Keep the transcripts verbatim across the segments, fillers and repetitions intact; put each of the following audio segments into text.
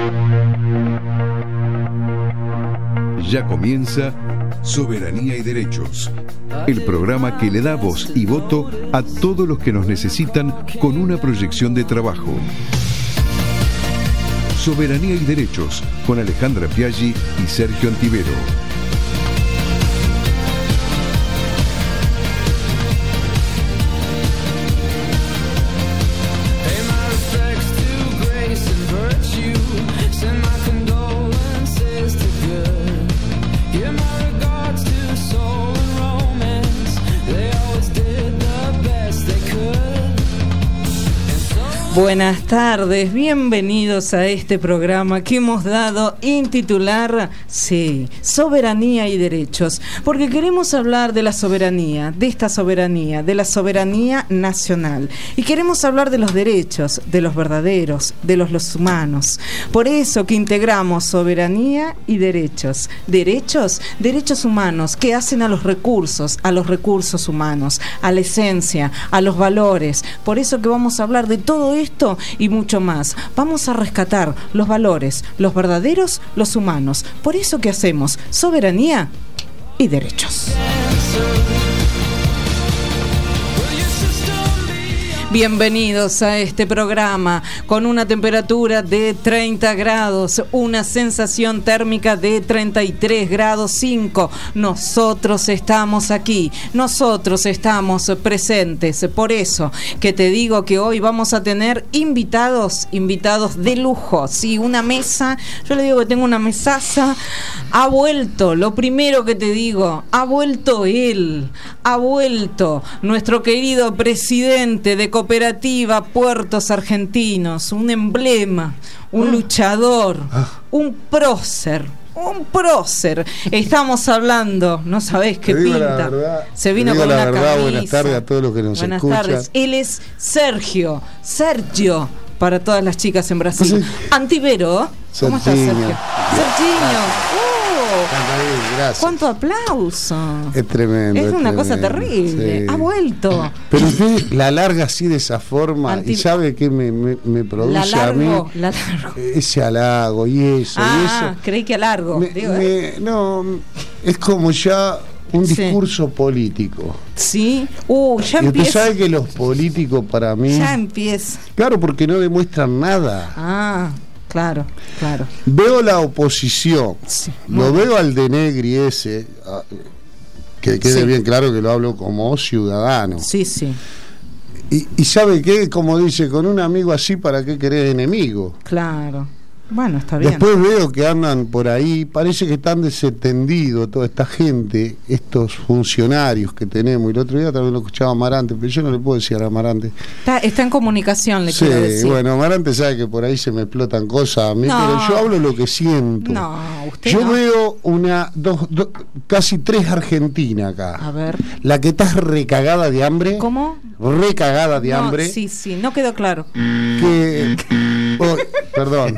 Ya comienza Soberanía y Derechos, el programa que le da voz y voto a todos los que nos necesitan con una proyección de trabajo. Soberanía y Derechos, con Alejandra Piaggi y Sergio Antivero. Buenas tardes, bienvenidos a este programa que hemos dado en titular, sí, Soberanía y Derechos, porque queremos hablar de la soberanía, de esta soberanía, de la soberanía nacional, y queremos hablar de los derechos, de los verdaderos, de los, los humanos. Por eso que integramos soberanía y derechos. Derechos, derechos humanos que hacen a los recursos, a los recursos humanos, a la esencia, a los valores. Por eso que vamos a hablar de todo esto Esto y mucho más. Vamos a rescatar los valores, los verdaderos, los humanos. Por eso que hacemos soberanía y derechos. Bienvenidos a este programa con una temperatura de treinta grados, una sensación térmica de treinta y tres grados cinco. Nosotros estamos aquí, nosotros estamos presentes. Por eso que te digo que hoy vamos a tener invitados, invitados de lujo. Sí, una mesa, yo le digo que tengo una mesaza. Ha vuelto, lo primero que te digo, ha vuelto él, ha vuelto nuestro querido presidente de Cooperativa Puertos Argentinos, un emblema, un luchador, un prócer, un prócer. Estamos hablando, no sabés qué pinta. Verdad, se vino con una verdad, camisa. Buenas tardes a todos los que nos buenas escuchan. Tardes. Él es Sergio, Sergio, para todas las chicas en Brasil. Sí. Antivero, ¿cómo estás, Sergio? Serginho. Gracias. ¡Cuánto aplauso! Es tremendo. Es, es una tremendo, cosa terrible. Sí. Ha vuelto. Pero usted la larga así de esa forma Anti... y sabe que me, me, me produce la largo, a mí la largo. ese halago y eso. Ah, y eso. creí que alargo. Me, Digo, me, ¿eh? No, es como ya un sí. discurso político. Sí. Uh, ya y empieza. usted sabe que los políticos para mí. Ya empieza. Claro, porque no demuestran nada. Ah. Claro, claro. Veo la oposición, sí, lo veo al de Negri ese, que quede sí. bien claro que lo hablo como ciudadano. Sí, sí. Y, y ¿sabe qué? Como dice, con un amigo así, ¿para qué querés enemigo? Claro. Bueno, está bien. Después veo que andan por ahí, parece que están desentendidos toda esta gente, estos funcionarios que tenemos. Y el otro día también lo escuchaba Amarante, pero yo no le puedo decir a Amarante. Está, está en comunicación, le sí, quiero decir. Sí, bueno, Amarante sabe que por ahí se me explotan cosas a mí, no, pero yo hablo lo que siento. No, usted Yo no. veo una, dos, dos, casi tres Argentinas acá. A ver. La que está recagada de hambre. ¿Cómo? Recagada de no, hambre. Sí, sí, no quedó claro. Que, oh, perdón.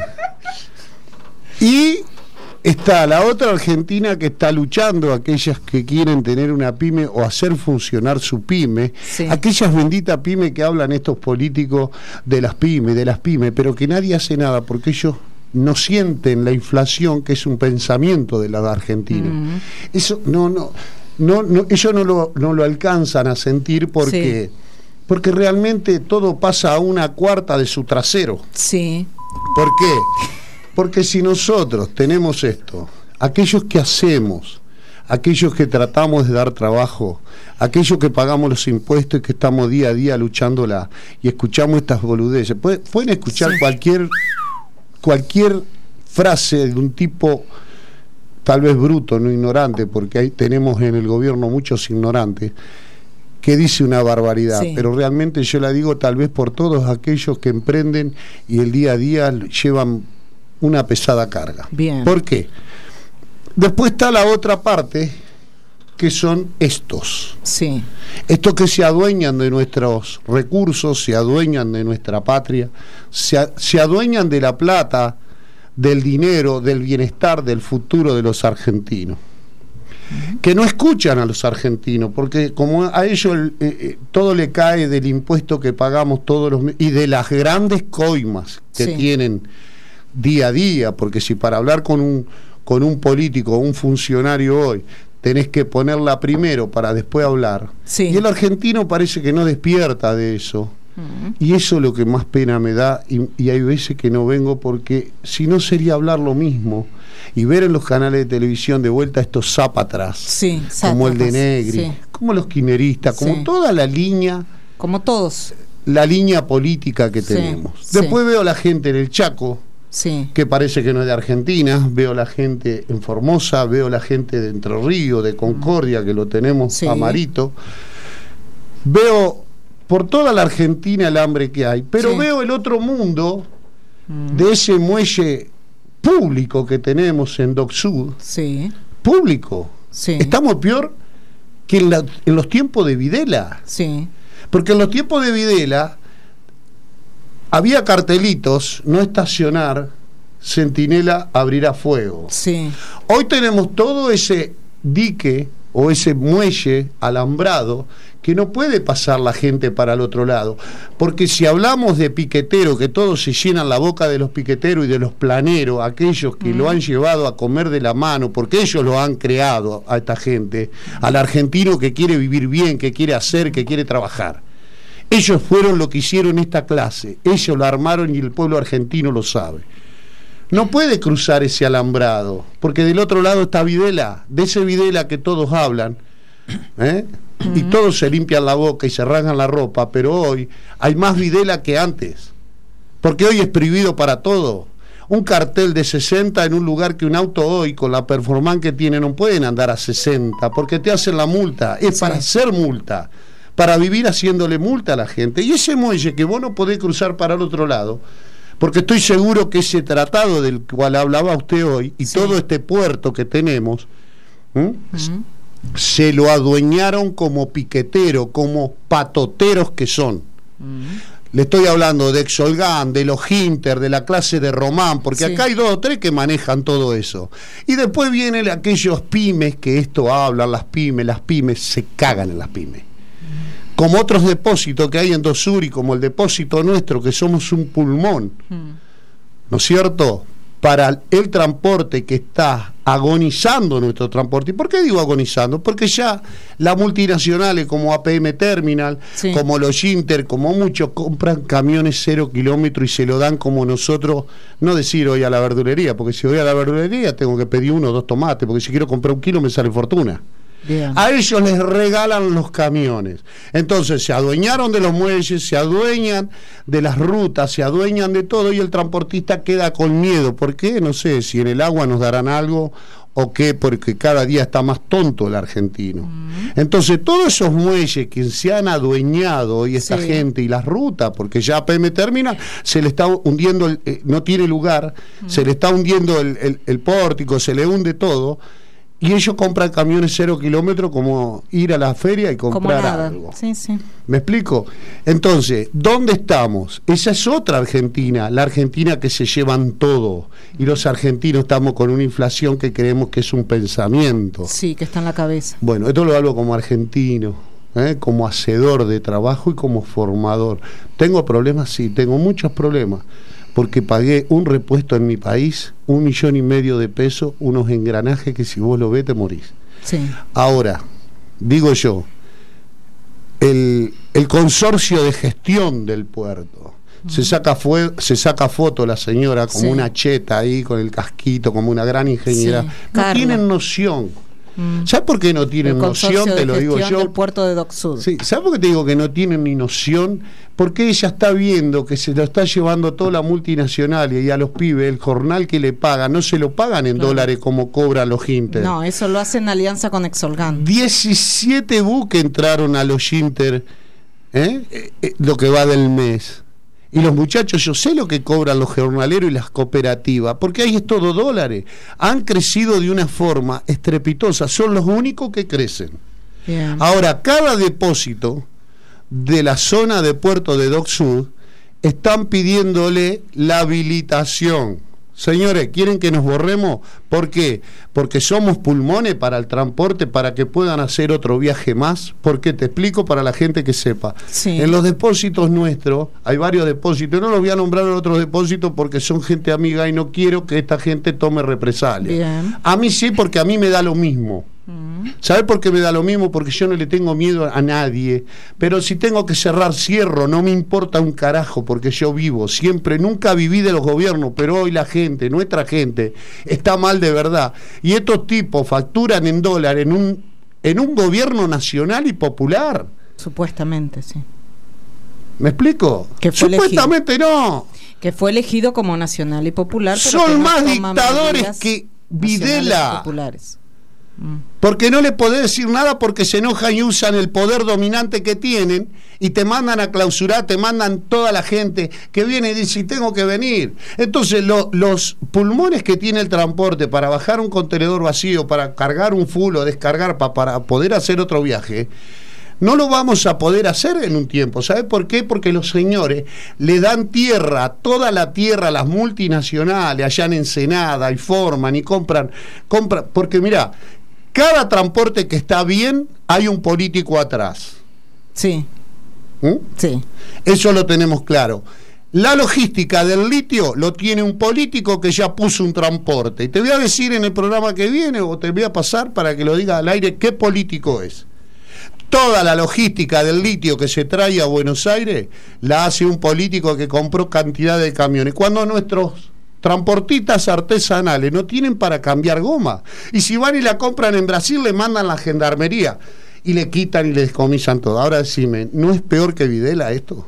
Y está la otra Argentina que está luchando, aquellas que quieren tener una pyme o hacer funcionar su pyme, sí. aquellas benditas pymes que hablan estos políticos de las pymes, de las pymes, pero que nadie hace nada porque ellos no sienten la inflación, que es un pensamiento de la Argentina. Mm. Eso no, no, no, no, ellos no lo, no lo alcanzan a sentir porque, sí. porque realmente todo pasa a una cuarta de su trasero. Sí. ¿Por qué? Porque si nosotros tenemos esto, aquellos que hacemos, aquellos que tratamos de dar trabajo, aquellos que pagamos los impuestos y que estamos día a día luchándola y escuchamos estas boludeces, pueden escuchar sí. cualquier cualquier frase de un tipo tal vez bruto, no ignorante, porque ahí tenemos en el gobierno muchos ignorantes, que dice una barbaridad, sí. pero realmente yo la digo tal vez por todos aquellos que emprenden y el día a día llevan una pesada carga. Bien. ¿Por qué? Después está la otra parte, que son estos. Sí. Estos que se adueñan de nuestros recursos, se adueñan de nuestra patria, se, a, se adueñan de la plata, del dinero, del bienestar, del futuro de los argentinos. Que no escuchan a los argentinos, porque como a ellos eh, eh, todo le cae del impuesto que pagamos todos los meses y de las grandes coimas que sí. tienen día a día, porque si para hablar con un, con un político o un funcionario hoy tenés que ponerla primero para después hablar, sí. y el argentino parece que no despierta de eso, uh-huh. y eso es lo que más pena me da, y, y hay veces que no vengo porque si no sería hablar lo mismo, y ver en los canales de televisión de vuelta estos zapatras, sí, como el de Negri, sí. como los kirchneristas, como sí. toda la línea, como todos, la línea política que sí, tenemos. Después sí. veo a la gente en el Chaco, sí. que parece que no es de Argentina, veo la gente en Formosa, veo la gente de Entre Ríos, de Concordia, que lo tenemos sí. a Marito, veo por toda la Argentina el hambre que hay, pero sí. veo el otro mundo mm. de ese muelle público que tenemos en Dock Sud, sí. público, sí. estamos peor que en, la, en los tiempos de Videla, sí. porque en los tiempos de Videla había cartelitos: no estacionar, centinela abrirá fuego. Sí. Hoy tenemos todo ese dique o ese muelle alambrado que no puede pasar la gente para el otro lado, porque si hablamos de piquetero, que todos se llenan la boca de los piqueteros y de los planeros, aquellos que mm. lo han llevado a comer de la mano, porque ellos lo han creado a esta gente, al argentino que quiere vivir bien, que quiere hacer, que quiere trabajar. Ellos fueron lo que hicieron esta clase, ellos lo armaron y el pueblo argentino lo sabe. No puede cruzar ese alambrado, porque del otro lado está Videla, de ese Videla que todos hablan, ¿eh? uh-huh. y todos se limpian la boca y se rasgan la ropa, pero hoy hay más Videla que antes, porque hoy es prohibido para todo. Un cartel de sesenta en un lugar que un auto hoy, con la performance que tiene, no pueden andar a sesenta, porque te hacen la multa, es sí. para hacer multa, para vivir haciéndole multa a la gente. Y ese muelle que vos no podés cruzar para el otro lado, porque estoy seguro que ese tratado del cual hablaba usted hoy, y sí. todo este puerto que tenemos, uh-huh. se lo adueñaron como piquetero, como patoteros que son. Uh-huh. Le estoy hablando de Exolgan, de los Hinter, de la clase de Román, porque sí. acá hay dos o tres que manejan todo eso. Y después vienen aquellos pymes que esto hablan, las pymes, las pymes se cagan en las pymes. Como otros depósitos que hay en Dock Sud y como el depósito nuestro, que somos un pulmón, hmm. ¿no es cierto?, para el transporte que está agonizando nuestro transporte. ¿Y por qué digo agonizando? Porque ya las multinacionales como A P M Terminal, sí. como los Inter, como muchos, compran camiones cero kilómetros y se lo dan como nosotros, no decir hoy a la verdulería, porque si voy a la verdulería tengo que pedir uno o dos tomates, porque si quiero comprar un kilo me sale fortuna. Bien. A ellos les regalan los camiones. Entonces se adueñaron de los muelles, se adueñan de las rutas, se adueñan de todo, y el transportista queda con miedo. ¿Por qué? No sé, si en el agua nos darán algo o qué, porque cada día está más tonto el argentino. Mm. Entonces todos esos muelles que se han adueñado hoy esta sí. gente, y las rutas, porque ya P M Terminal se le está hundiendo, el, eh, no tiene lugar, mm. se le está hundiendo el, el, el pórtico, se le hunde todo. Y ellos compran camiones cero kilómetros como ir a la feria y comprar algo. Sí, sí. ¿Me explico? Entonces, ¿dónde estamos? Esa es otra Argentina, la Argentina que se llevan todo. Y los argentinos estamos con una inflación que creemos que es un pensamiento. Sí, que está en la cabeza. Bueno, esto lo hablo como argentino, ¿eh? como hacedor de trabajo y como formador. ¿Tengo problemas? Sí, tengo muchos problemas. Porque pagué un repuesto en mi país, un millón y medio de pesos, unos engranajes que si vos lo ves te morís. Sí. Ahora, digo yo, el, el consorcio de gestión del puerto, uh-huh. se saca fue, se saca foto la señora como sí. una cheta ahí, con el casquito, como una gran ingeniera. Sí. No Carla. Tienen noción. ¿Sabes por qué no tienen noción? Te lo digo yo. Del puerto de Dock Sud. Sí, ¿sabes por qué te digo que no tienen ni noción? Porque ella está viendo que se lo está llevando toda la multinacional, y a los pibes el jornal que le pagan no se lo pagan en claro. dólares como cobran los Inter. No, eso lo hacen en alianza con Exolgan. diecisiete buques entraron a los Inter, ¿eh? Eh, eh, lo que va del mes. Y los muchachos, yo sé lo que cobran los jornaleros y las cooperativas, porque ahí es todo dólares. Han crecido de una forma estrepitosa, son los únicos que crecen. Bien. Ahora, cada depósito de la zona de puerto de Dock Sud están pidiéndole la habilitación. Señores, ¿quieren que nos borremos? ¿Por qué? Porque somos pulmones para el transporte, para que puedan hacer otro viaje más. Porque te explico para la gente que sepa. Sí. En los depósitos nuestros, hay varios depósitos, no los voy a nombrar en otros depósitos porque son gente amiga y no quiero que esta gente tome represalias. Bien. A mí sí, porque a mí me da lo mismo. ¿Sabes por qué me da lo mismo? Porque yo no le tengo miedo a nadie, pero si tengo que cerrar, cierro, no me importa un carajo, porque yo vivo, siempre, nunca viví de los gobiernos, pero hoy la gente, nuestra gente, está mal de verdad, y estos tipos facturan en dólar en un, en un gobierno nacional y popular. Supuestamente, sí. ¿Me explico? Que fue Supuestamente elegido. No. Que fue elegido como nacional y popular. Pero Son que no más toma dictadores que Videla. Populares. Porque no le podés decir nada porque se enojan y usan el poder dominante que tienen y te mandan a clausurar, te mandan toda la gente que viene y dice, tengo que venir. Entonces lo, los pulmones que tiene el transporte para bajar un contenedor vacío, para cargar un full o descargar pa, para poder hacer otro viaje, no lo vamos a poder hacer en un tiempo. ¿Sabe por qué? Porque los señores le dan tierra, toda la tierra a las multinacionales, allá en Ensenada, y forman y compran, compran, porque mirá, cada transporte que está bien, hay un político atrás. Sí. ¿Mm? Sí. Eso lo tenemos claro. La logística del litio lo tiene un político que ya puso un transporte. Y te voy a decir en el programa que viene, o te voy a pasar para que lo diga al aire, qué político es. Toda la logística del litio que se trae a Buenos Aires la hace un político que compró cantidad de camiones. Cuando nuestros transportistas artesanales no tienen para cambiar goma, y si van y la compran en Brasil le mandan la gendarmería y le quitan y le descomisan todo. Ahora decime, ¿no es peor que Videla esto?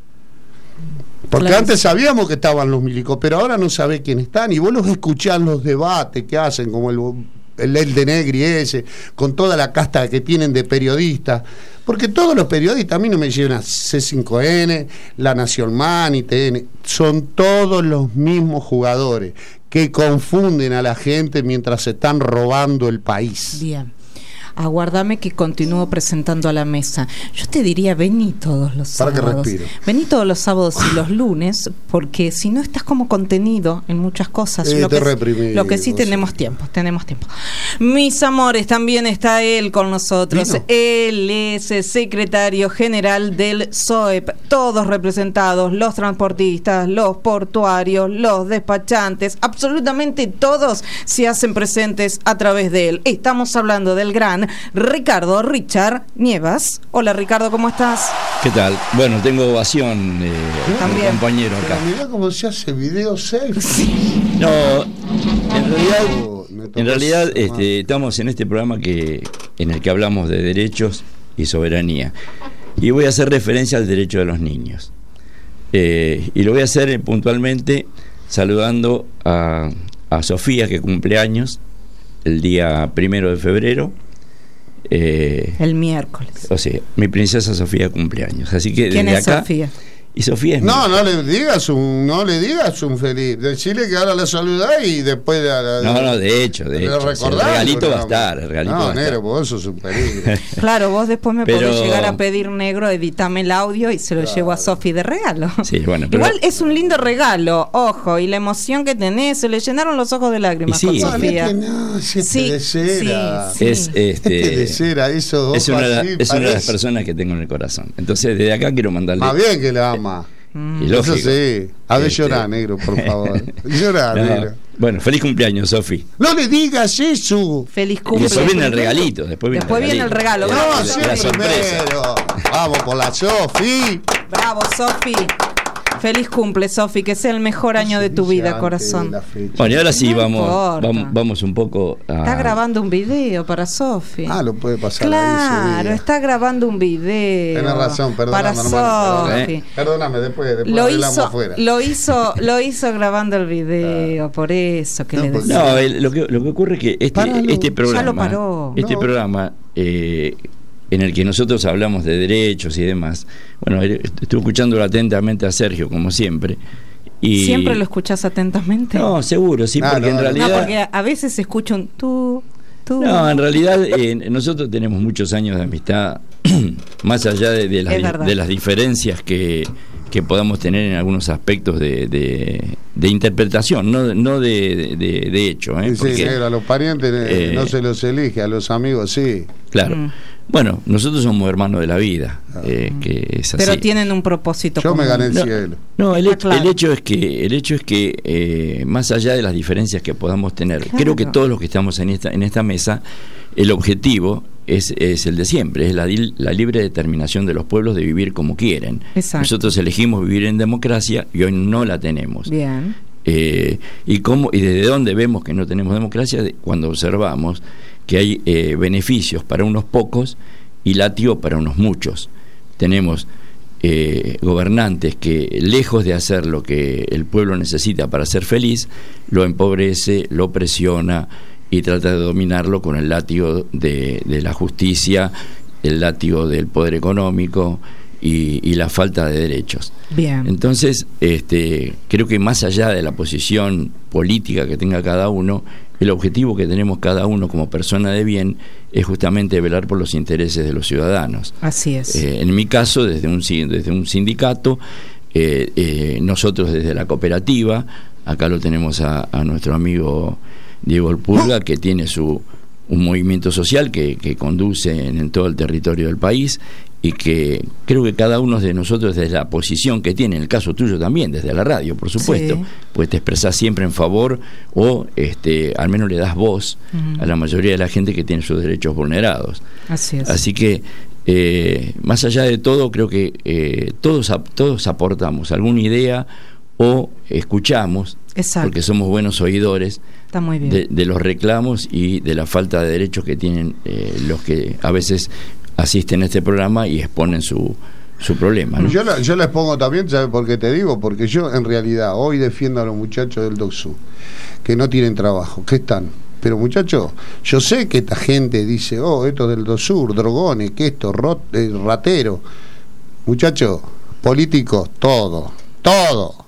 Porque claro, antes sabíamos que estaban los milicos, pero ahora no sabés quién están, y vos los escuchás los debates que hacen, como el el, el de Negri ese, con toda la casta que tienen de periodistas, porque todos los periodistas, a mí no me llevan a C cinco N, La Nación Man y T N, son todos los mismos jugadores que confunden a la gente mientras se están robando el país. Bien. Aguárdame que continúo presentando a la mesa. Yo te diría, vení todos los sábados. Para que respiro. Vení todos los sábados y los lunes, porque si no estás como contenido en muchas cosas. Eh, lo, te que, reprimí, lo que sí no tenemos sé. tiempo, tenemos tiempo. Mis amores, también está él con nosotros. ¿Vino? Él es secretario general del S O E P. Todos representados, los transportistas, los portuarios, los despachantes, absolutamente todos se hacen presentes a través de él. Estamos hablando del gran Ricardo Richard Nievas. Hola Ricardo, ¿cómo estás? ¿Qué tal? Bueno, tengo ovación eh, como compañero acá. Pero mirá cómo se hace video selfie. Sí. No, en realidad, Oh, me tocó en realidad sumar. este, estamos en este programa que en el que hablamos de derechos y soberanía. Y voy a hacer referencia al derecho de los niños. Eh, y lo voy a hacer eh, puntualmente saludando a, a Sofía, que cumple años el día primero de febrero. Eh, El miércoles. o sea, mi princesa Sofía cumpleaños. Así que ¿Quién desde es acá, Sofía? Y Sofía es No, mi- no le digas un, no le digas un feliz. Decirle que ahora la saludás y después la, la- No, no, de hecho, de le hecho. recordás, El regalito va a no, estar, el regalito no, va a negro, estar. vos sos un peligro. Claro, vos después me Pero- podés llegar a pedir, negro, editame el audio y se lo llevo a Sofi de regalo. Sí, bueno, pero- Igual es un lindo regalo, ojo, y la emoción que tenés, se le llenaron los ojos de lágrimas Y sí. con No, Sofía. es que no, si es Sí, de cera. sí, Es, Es este, de cera, eso. es una, de la- así, es una de las parece. personas que tengo en el corazón. Entonces, desde acá quiero mandarle. Más bien que la ama. Y Eso lógico. sí. A ver, Este- llorá, negro, por favor. Llorá, No, negro. bueno, feliz cumpleaños, Sofi. No le digas eso. Feliz Y cumple. después viene el regalito. Después viene, Después viene el regalo. La- No, Bravo, la- sí, la sorpresa. primero. Vamos por la Sofi. Bravo, Sofi. Feliz cumple, Sofi, que sea el mejor año de tu Dice vida, antes corazón. de la fecha. Bueno, y ahora sí, No vamos, importa. vamos, vamos un poco a. Está grabando un video para Sofi. Ah, lo puede pasar. ahí, Claro, subida. está grabando un video. Tenés razón, perdóname, para hermano, Sofi. perdóname. Perdóname, después, después Lo arreglamos hizo, afuera. lo hizo, lo hizo grabando el video, por eso que No, le porque- decía. No, el- lo, que, lo que ocurre es que este, Páralo. este Ya programa, lo paró. este No. programa eh, en el que nosotros hablamos de derechos y demás, bueno, eh, estuve escuchando atentamente a Sergio, como siempre. Y, ¿Siempre lo escuchás atentamente? No, seguro, sí, Ah, porque no, en no. realidad. No, porque a a veces se escucha un tú, tú. No, en realidad eh, nosotros tenemos muchos años de amistad, más allá de, de, las, Es verdad. de las diferencias que, que podamos tener en algunos aspectos de, de, de interpretación, no, no de, de, de hecho. ¿eh? Sí, Porque, sí, a los parientes eh, no se los elige, a los amigos sí. Claro. Mm. Bueno, nosotros somos hermanos de la vida, eh, que es así. Pero tienen un propósito Yo común. me gané el No, cielo. no, el, Ah, hecho, claro. el hecho es que, el hecho es que eh, más allá de las diferencias que podamos tener, Claro. creo que todos los que estamos en esta, en esta mesa, el objetivo es, es el de siempre, es la, di- la libre determinación de los pueblos de vivir como quieren. Exacto. Nosotros elegimos vivir en democracia y hoy no la tenemos. Bien. Eh, y cómo y desde dónde vemos que no tenemos democracia, de- cuando observamos que hay eh, beneficios para unos pocos y látigo para unos muchos. Tenemos eh, gobernantes que, lejos de hacer lo que el pueblo necesita para ser feliz, lo empobrece, lo presiona y trata de dominarlo con el látigo de, de la justicia, el látigo del poder económico y, y la falta de derechos. Bien. Entonces, este, creo que más allá de la posición política que tenga cada uno, el objetivo que tenemos cada uno como persona de bien es justamente velar por los intereses de los ciudadanos. Así es. Eh, en mi caso, desde un, sin- desde un sindicato, eh, eh, nosotros desde la cooperativa, acá lo tenemos a, a nuestro amigo Diego El Pulga, que tiene su un movimiento social que, que conduce en, en todo el territorio del país, y que creo que cada uno de nosotros, desde la posición que tiene, en el caso tuyo también, desde la radio, por supuesto, Sí. pues te expresás siempre en favor o este al menos le das voz Ujú. a la mayoría de la gente que tiene sus derechos vulnerados. Así es. Así que, eh, más allá de todo, creo que eh, todos, ap- todos aportamos alguna idea o escuchamos, Exacto. porque somos buenos oidores Está muy bien. de, de los reclamos y de la falta de derechos que tienen eh, los que a veces asisten a este programa y exponen su, su problema, ¿no? Yo, la- yo les pongo también, ¿sabes por qué te digo? Porque yo en realidad hoy defiendo a los muchachos del DOCSUR que no tienen trabajo, que están. Pero muchachos, yo sé que esta gente dice, oh, esto del DOCSUR, drogones, que esto, rot, eh, ratero. Muchachos, políticos, todo, todo.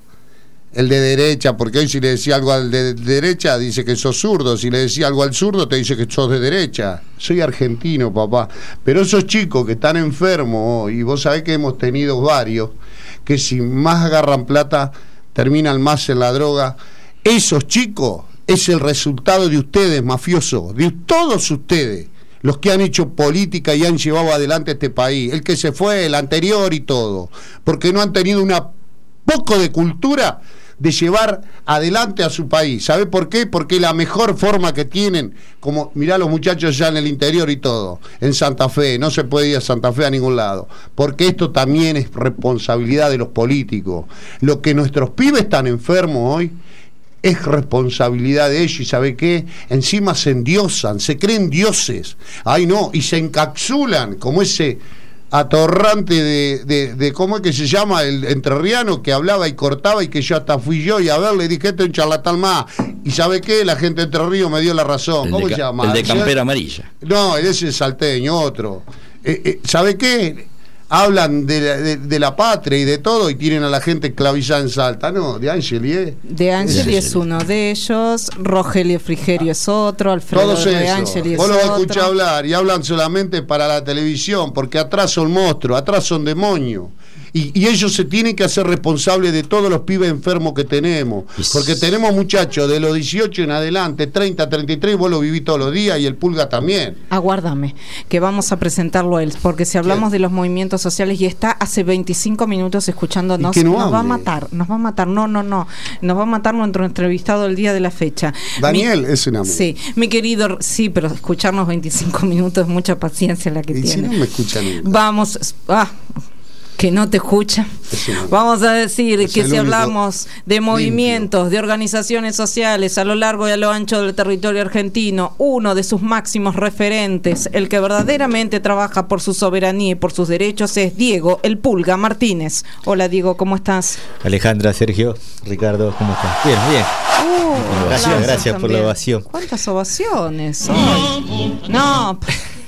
El de derecha, porque hoy si le decía algo al de derecha dice que sos zurdo, si le decía algo al zurdo te dice que sos de derecha. Soy argentino, papá. Pero esos chicos que están enfermos hoy, y vos sabés que hemos tenido varios, que si más agarran plata, terminan más en la droga. Esos chicos es el resultado de ustedes, mafiosos, de todos ustedes, los que han hecho política y han llevado adelante este país. El que se fue, el anterior y todo. Porque no han tenido una poco de cultura de llevar adelante a su país. ¿Sabe por qué? Porque la mejor forma que tienen, como mirá los muchachos ya en el interior y todo, en Santa Fe, no se puede ir a Santa Fe a ningún lado, porque esto también es responsabilidad de los políticos. Lo que nuestros pibes están enfermos hoy es responsabilidad de ellos, y ¿sabe qué? Encima se endiosan, se creen dioses, ay no, y se encapsulan como ese atorrante de, de, de ¿cómo es que se llama? El entrerriano que hablaba y cortaba y que yo hasta fui yo y a ver le dije, esto es un charlatán más, y ¿sabe qué? La gente de Entre Ríos me dio la razón. El ¿Cómo de, se ca- llama? el de campera amarilla. No, ese es salteño, otro. Eh, eh, ¿Sabe qué? Hablan de la, de, de la patria y de todo y tienen a la gente esclavizada en Salta. No, de Angeli, ¿eh? De Angeli es uno de ellos, Rogelio Frigerio es otro, Alfredo Todos de esos. Angeli es Vos lo otro. escuchás hablar y hablan solamente para la televisión, porque atrás son monstruos, atrás son demonios. Y, y ellos se tienen que hacer responsables de todos los pibes enfermos que tenemos. Porque tenemos muchachos de los dieciocho en adelante, treinta, treinta y tres, vos lo vivís todos los días y el Pulga también. Aguárdame, que vamos a presentarlo a él, porque si hablamos de los movimientos sociales y está hace veinticinco minutos escuchándonos, Y que no nos va a hable. matar, nos va a matar, no, no, no, nos va a matar nuestro entrevistado el día de la fecha. Daniel Mi- es un amigo. Sí, mi querido, sí, pero escucharnos veinticinco minutos es mucha paciencia la que Y si tiene. no me escuchan nunca. Vamos, ah, que no te escucha. Es una- Vamos a decir Es que el si único hablamos de movimientos, de organizaciones sociales a lo largo y a lo ancho del territorio argentino, uno de sus máximos referentes, el que verdaderamente trabaja por su soberanía y por sus derechos, es Diego El Pulga Martínez. Hola Diego, ¿cómo estás? Alejandra, Sergio, Ricardo, ¿cómo están? Bien, bien. Uh, Gracias, aplausos gracias por la también. ovación. ¿Cuántas ovaciones? Ay, no,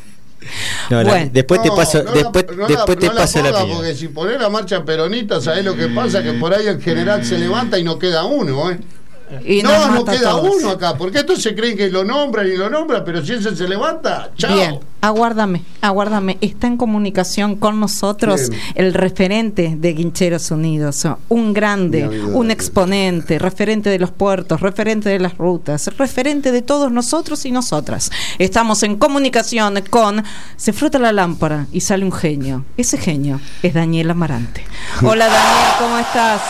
No, la- Bueno. después te No, paso, no después, la, no después la- te no la paso la ponga, mía. porque si pones la marcha peronista, ¿sabés lo que pasa? Que por ahí el general se levanta y no queda uno, ¿eh? Y no, nos no mata a queda todos. uno acá, porque estos se creen que lo nombran y lo nombran, pero si ese se levanta, chao. Bien, aguárdame, aguárdame. Está en comunicación con nosotros Bien. el referente de Guincheros Unidos, un grande, un exponente, referente de los puertos, referente de las rutas, referente de todos nosotros y nosotras. Estamos en comunicación con... Se frota la lámpara y sale un genio. Ese genio es Daniel Amarante. Hola Daniel, ¿cómo estás?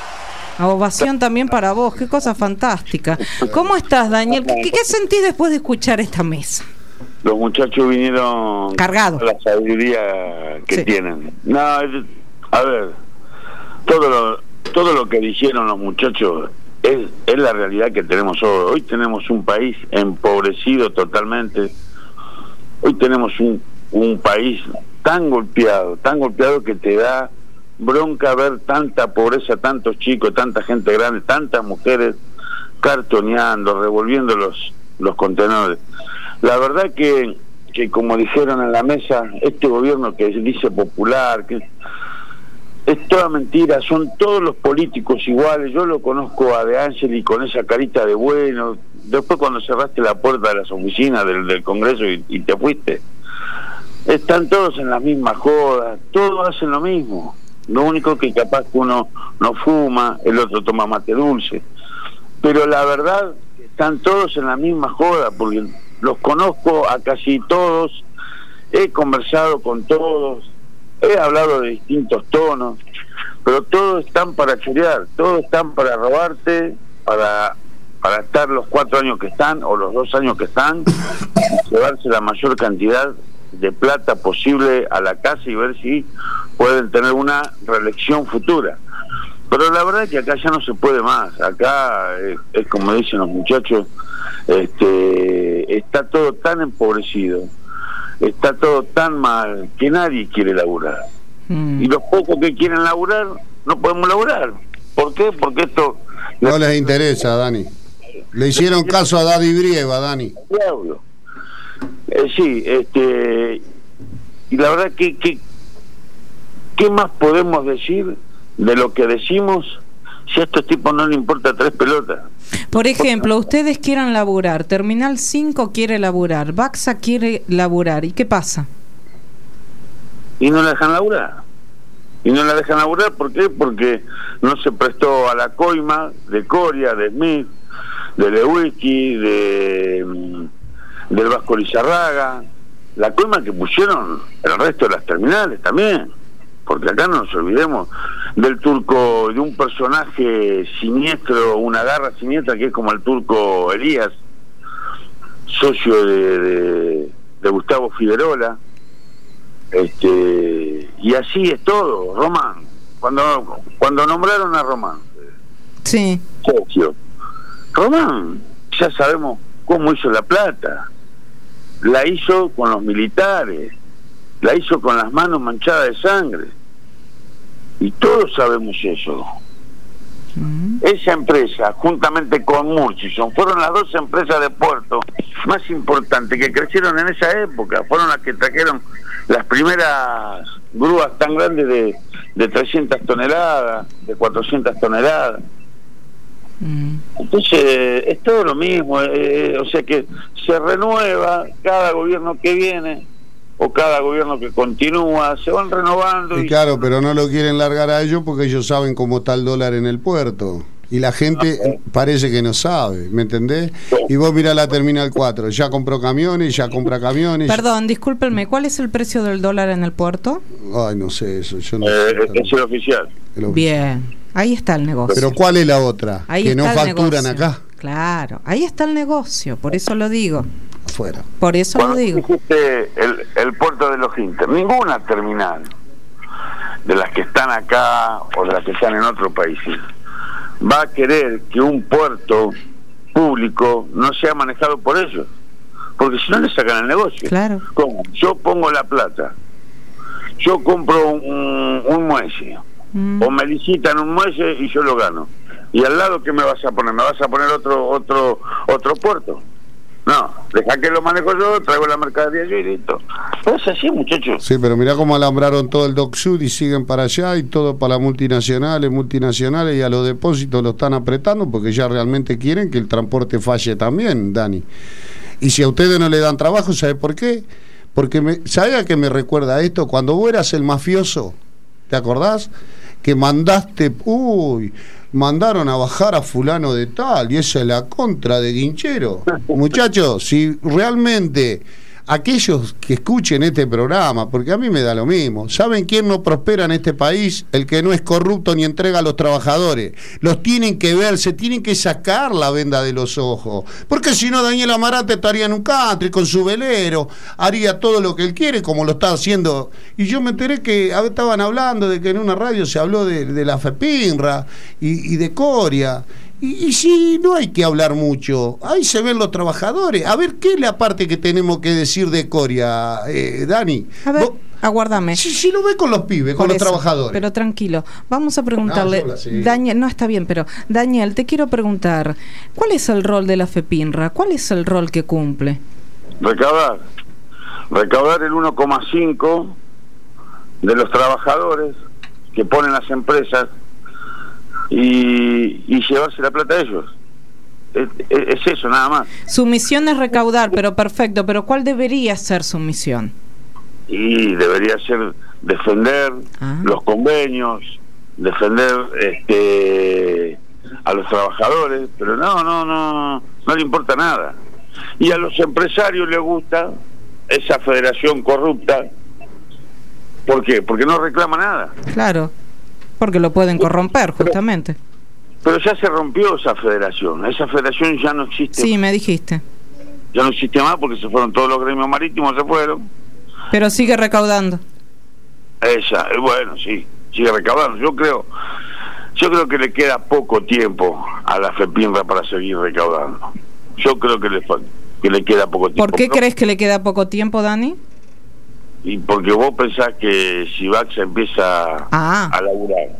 Ovación también para vos, qué cosa fantástica. ¿Cómo estás, Daniel? ¿Qué, qué sentís después de escuchar esta mesa? Los muchachos vinieron Cargados. con la sabiduría que Sí. tienen. No, es- a ver, todo lo, todo lo que dijeron los muchachos es, es la realidad que tenemos hoy. Hoy tenemos un país empobrecido totalmente. Hoy tenemos un, un país tan golpeado, tan golpeado que te da bronca ver tanta pobreza, tantos chicos, tanta gente grande, tantas mujeres cartoneando, revolviendo los, los contenedores. La verdad que, que como dijeron en la mesa, este gobierno que dice popular, que es toda mentira, son todos los políticos iguales. Yo lo conozco a De Angeli con esa carita de bueno, después cuando cerraste la puerta de las oficinas del, del Congreso y, y te fuiste, están todos en las mismas jodas, todos hacen lo mismo. Lo único que capaz que uno no fuma, el otro toma mate dulce. Pero la verdad, están todos en la misma joda, porque los conozco a casi todos, he conversado con todos, he hablado de distintos tonos, pero todos están para chorear, todos están para robarte, para, para estar los cuatro años que están, o los dos años que están, llevarse la mayor cantidad de plata posible a la casa y ver si pueden tener una reelección futura. Pero la verdad es que acá ya no se puede más. Acá es, es como dicen los muchachos, este, está todo tan empobrecido, está todo tan mal que nadie quiere laburar. Mm. Y los pocos que quieren laburar no podemos laburar. ¿Por qué? Porque esto No les interesa, Dani. Le hicieron caso a Daddy Brieva, Dani. diablo. Eh, sí, este, y la verdad que, que ¿qué más podemos decir de lo que decimos si a estos tipos no les importa tres pelotas? Por ejemplo, ustedes quieren laburar, Terminal cinco quiere laburar, Baxa quiere laburar, ¿y qué pasa? Y no la dejan laburar. Y no la dejan laburar, ¿por qué? Porque no se prestó a la coima de Coria, de Smith, de Lewicki, de mm, del Vasco Lizarraga, la coima que pusieron el resto de las terminales también, porque acá no nos olvidemos del turco, de un personaje siniestro, una garra siniestra que es como el turco Elías, socio de, de, de Gustavo Figueroa. Este, y así es todo. Román, cuando cuando nombraron a Román, Sí. socio, Román, ya sabemos cómo hizo la plata. La hizo con los militares, la hizo con las manos manchadas de sangre. Y todos sabemos eso. Mm. Esa empresa, juntamente con Murchison, fueron las dos empresas de puerto más importantes que crecieron en esa época. Fueron las que trajeron las primeras grúas tan grandes de, de trescientas toneladas, de cuatrocientas toneladas. Mm. Entonces, es todo lo mismo, eh, o sea que se renueva cada gobierno que viene, o cada gobierno que continúa, se van renovando. Y Y claro, pero no lo quieren largar a ellos porque ellos saben cómo está el dólar en el puerto. Y la gente parece que no sabe, ¿me entendés? Y vos mirá la Terminal cuatro, ya compró camiones, ya compra camiones. Perdón, discúlpenme, ¿cuál es el precio del dólar en el puerto? Ay, no sé eso, yo no eh, sé. es el oficial. Pero- Bien, ahí está el negocio. Pero ¿cuál es la otra? Ahí que está no el facturan negocio. acá, Claro, ahí está el negocio, por eso lo digo, afuera. por eso lo Cuando digo. dijiste el, el puerto de los Inter, ninguna terminal de las que están acá o de las que están en otro país va a querer que un puerto público no sea manejado por ellos, porque si no le sacan el negocio. Claro. ¿Cómo? Yo pongo la plata, yo compro un, un muelle, Mm. o me licitan un muelle y yo lo gano, y al lado ¿qué me vas a poner? ¿Me vas a poner otro otro otro puerto? No, deja que lo manejo yo, traigo la mercadería yo y listo. Pero es así, muchachos. Sí, pero mirá cómo alambraron todo el Dock Sud y siguen para allá y todo para las multinacionales, multinacionales y a los depósitos lo están apretando porque ya realmente quieren que el transporte falle también, Dani. Y si a ustedes no le dan trabajo, ¿sabe por qué? Porque, me, ¿sabe a qué me recuerda esto? Cuando vos eras el mafioso, ¿te acordás? Que mandaste, uy, mandaron a bajar a fulano de tal, y esa es la contra de Guinchero. Muchachos, si realmente aquellos que escuchen este programa, porque a mí me da lo mismo, ¿saben quién no prospera en este país? El que no es corrupto ni entrega a los trabajadores. Los tienen que ver, se tienen que sacar la venda de los ojos, porque si no Daniel Amarante estaría en un country con su velero, haría todo lo que él quiere como lo está haciendo. Y yo me enteré que estaban hablando de que en una radio se habló de, de la FEPINRA y, y de Coria. Y, y sí, no hay que hablar mucho. Ahí se ven los trabajadores. A ver, ¿qué es la parte que tenemos que decir de Coria, eh, Dani? A ver, ¿Vos? Aguárdame. Sí, sí, lo ve con los pibes, Por con eso, los trabajadores. Pero tranquilo, vamos a preguntarle. No, sola, sí. Daniel, no está bien, pero Daniel, te quiero preguntar, ¿cuál es el rol de la FEPINRA? ¿Cuál es el rol que cumple? Recaudar. Recaudar el uno coma cinco de los trabajadores que ponen las empresas y, y llevarse la plata a ellos. Es, es, es eso, nada más. Su misión es recaudar, pero perfecto, pero ¿cuál debería ser su misión? Y debería ser defender ah. los convenios, defender este a los trabajadores, pero no, no, no, no le importa nada. Y a los empresarios les gusta esa federación corrupta. ¿Por qué? Porque no reclama nada. Claro, porque lo pueden corromper, justamente. Pero, pero ya se rompió esa federación, esa federación ya no existe. Sí, me dijiste. Ya no existe más porque se fueron todos los gremios marítimos, se fueron. Pero sigue recaudando. Esa, bueno, sí, sigue recaudando. Yo creo, yo creo que le queda poco tiempo a la FEPINRA para seguir recaudando. Yo creo que le que le queda poco tiempo. ¿Por qué crees que le queda poco tiempo, Dani? Y porque vos pensás que si Baxa empieza ah. a laburar,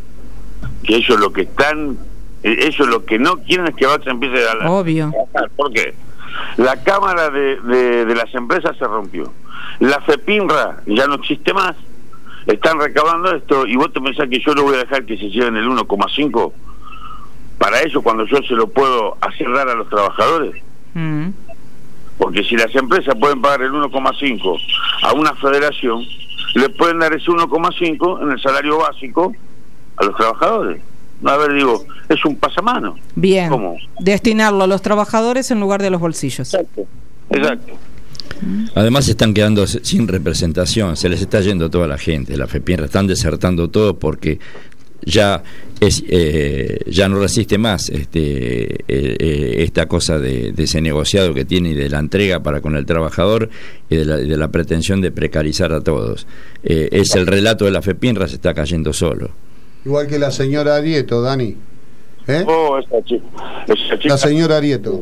que ellos lo que están, ellos lo que no quieren es que Baxa empiece a laburar. Obvio. ¿Por qué? La cámara de, de, de las empresas se rompió. La FEPINRA ya no existe más. Están recaudando esto y vos te pensás que yo lo voy a dejar que se lleven el uno coma cinco para ellos cuando yo se lo puedo hacer dar a los trabajadores. Mm. Porque si las empresas pueden pagar el uno coma cinco a una federación, le pueden dar ese uno coma cinco en el salario básico a los trabajadores. A ver, digo, es un pasamano. Bien. ¿Cómo? Destinarlo a los trabajadores en lugar de los bolsillos. Exacto, exacto. Además están quedando sin representación, se les está yendo toda la gente, la FEPINRA, están desertando todo porque ya es eh, ya no resiste más este eh, eh, esta cosa de, de ese negociado que tiene y de la entrega para con el trabajador y de la, de la pretensión de precarizar a todos. Eh, es el relato de la FEPINRA, se está cayendo solo. Igual que la señora Arieto, Dani. ¿Eh? Oh, esa chica, esa chica. La señora Arieto.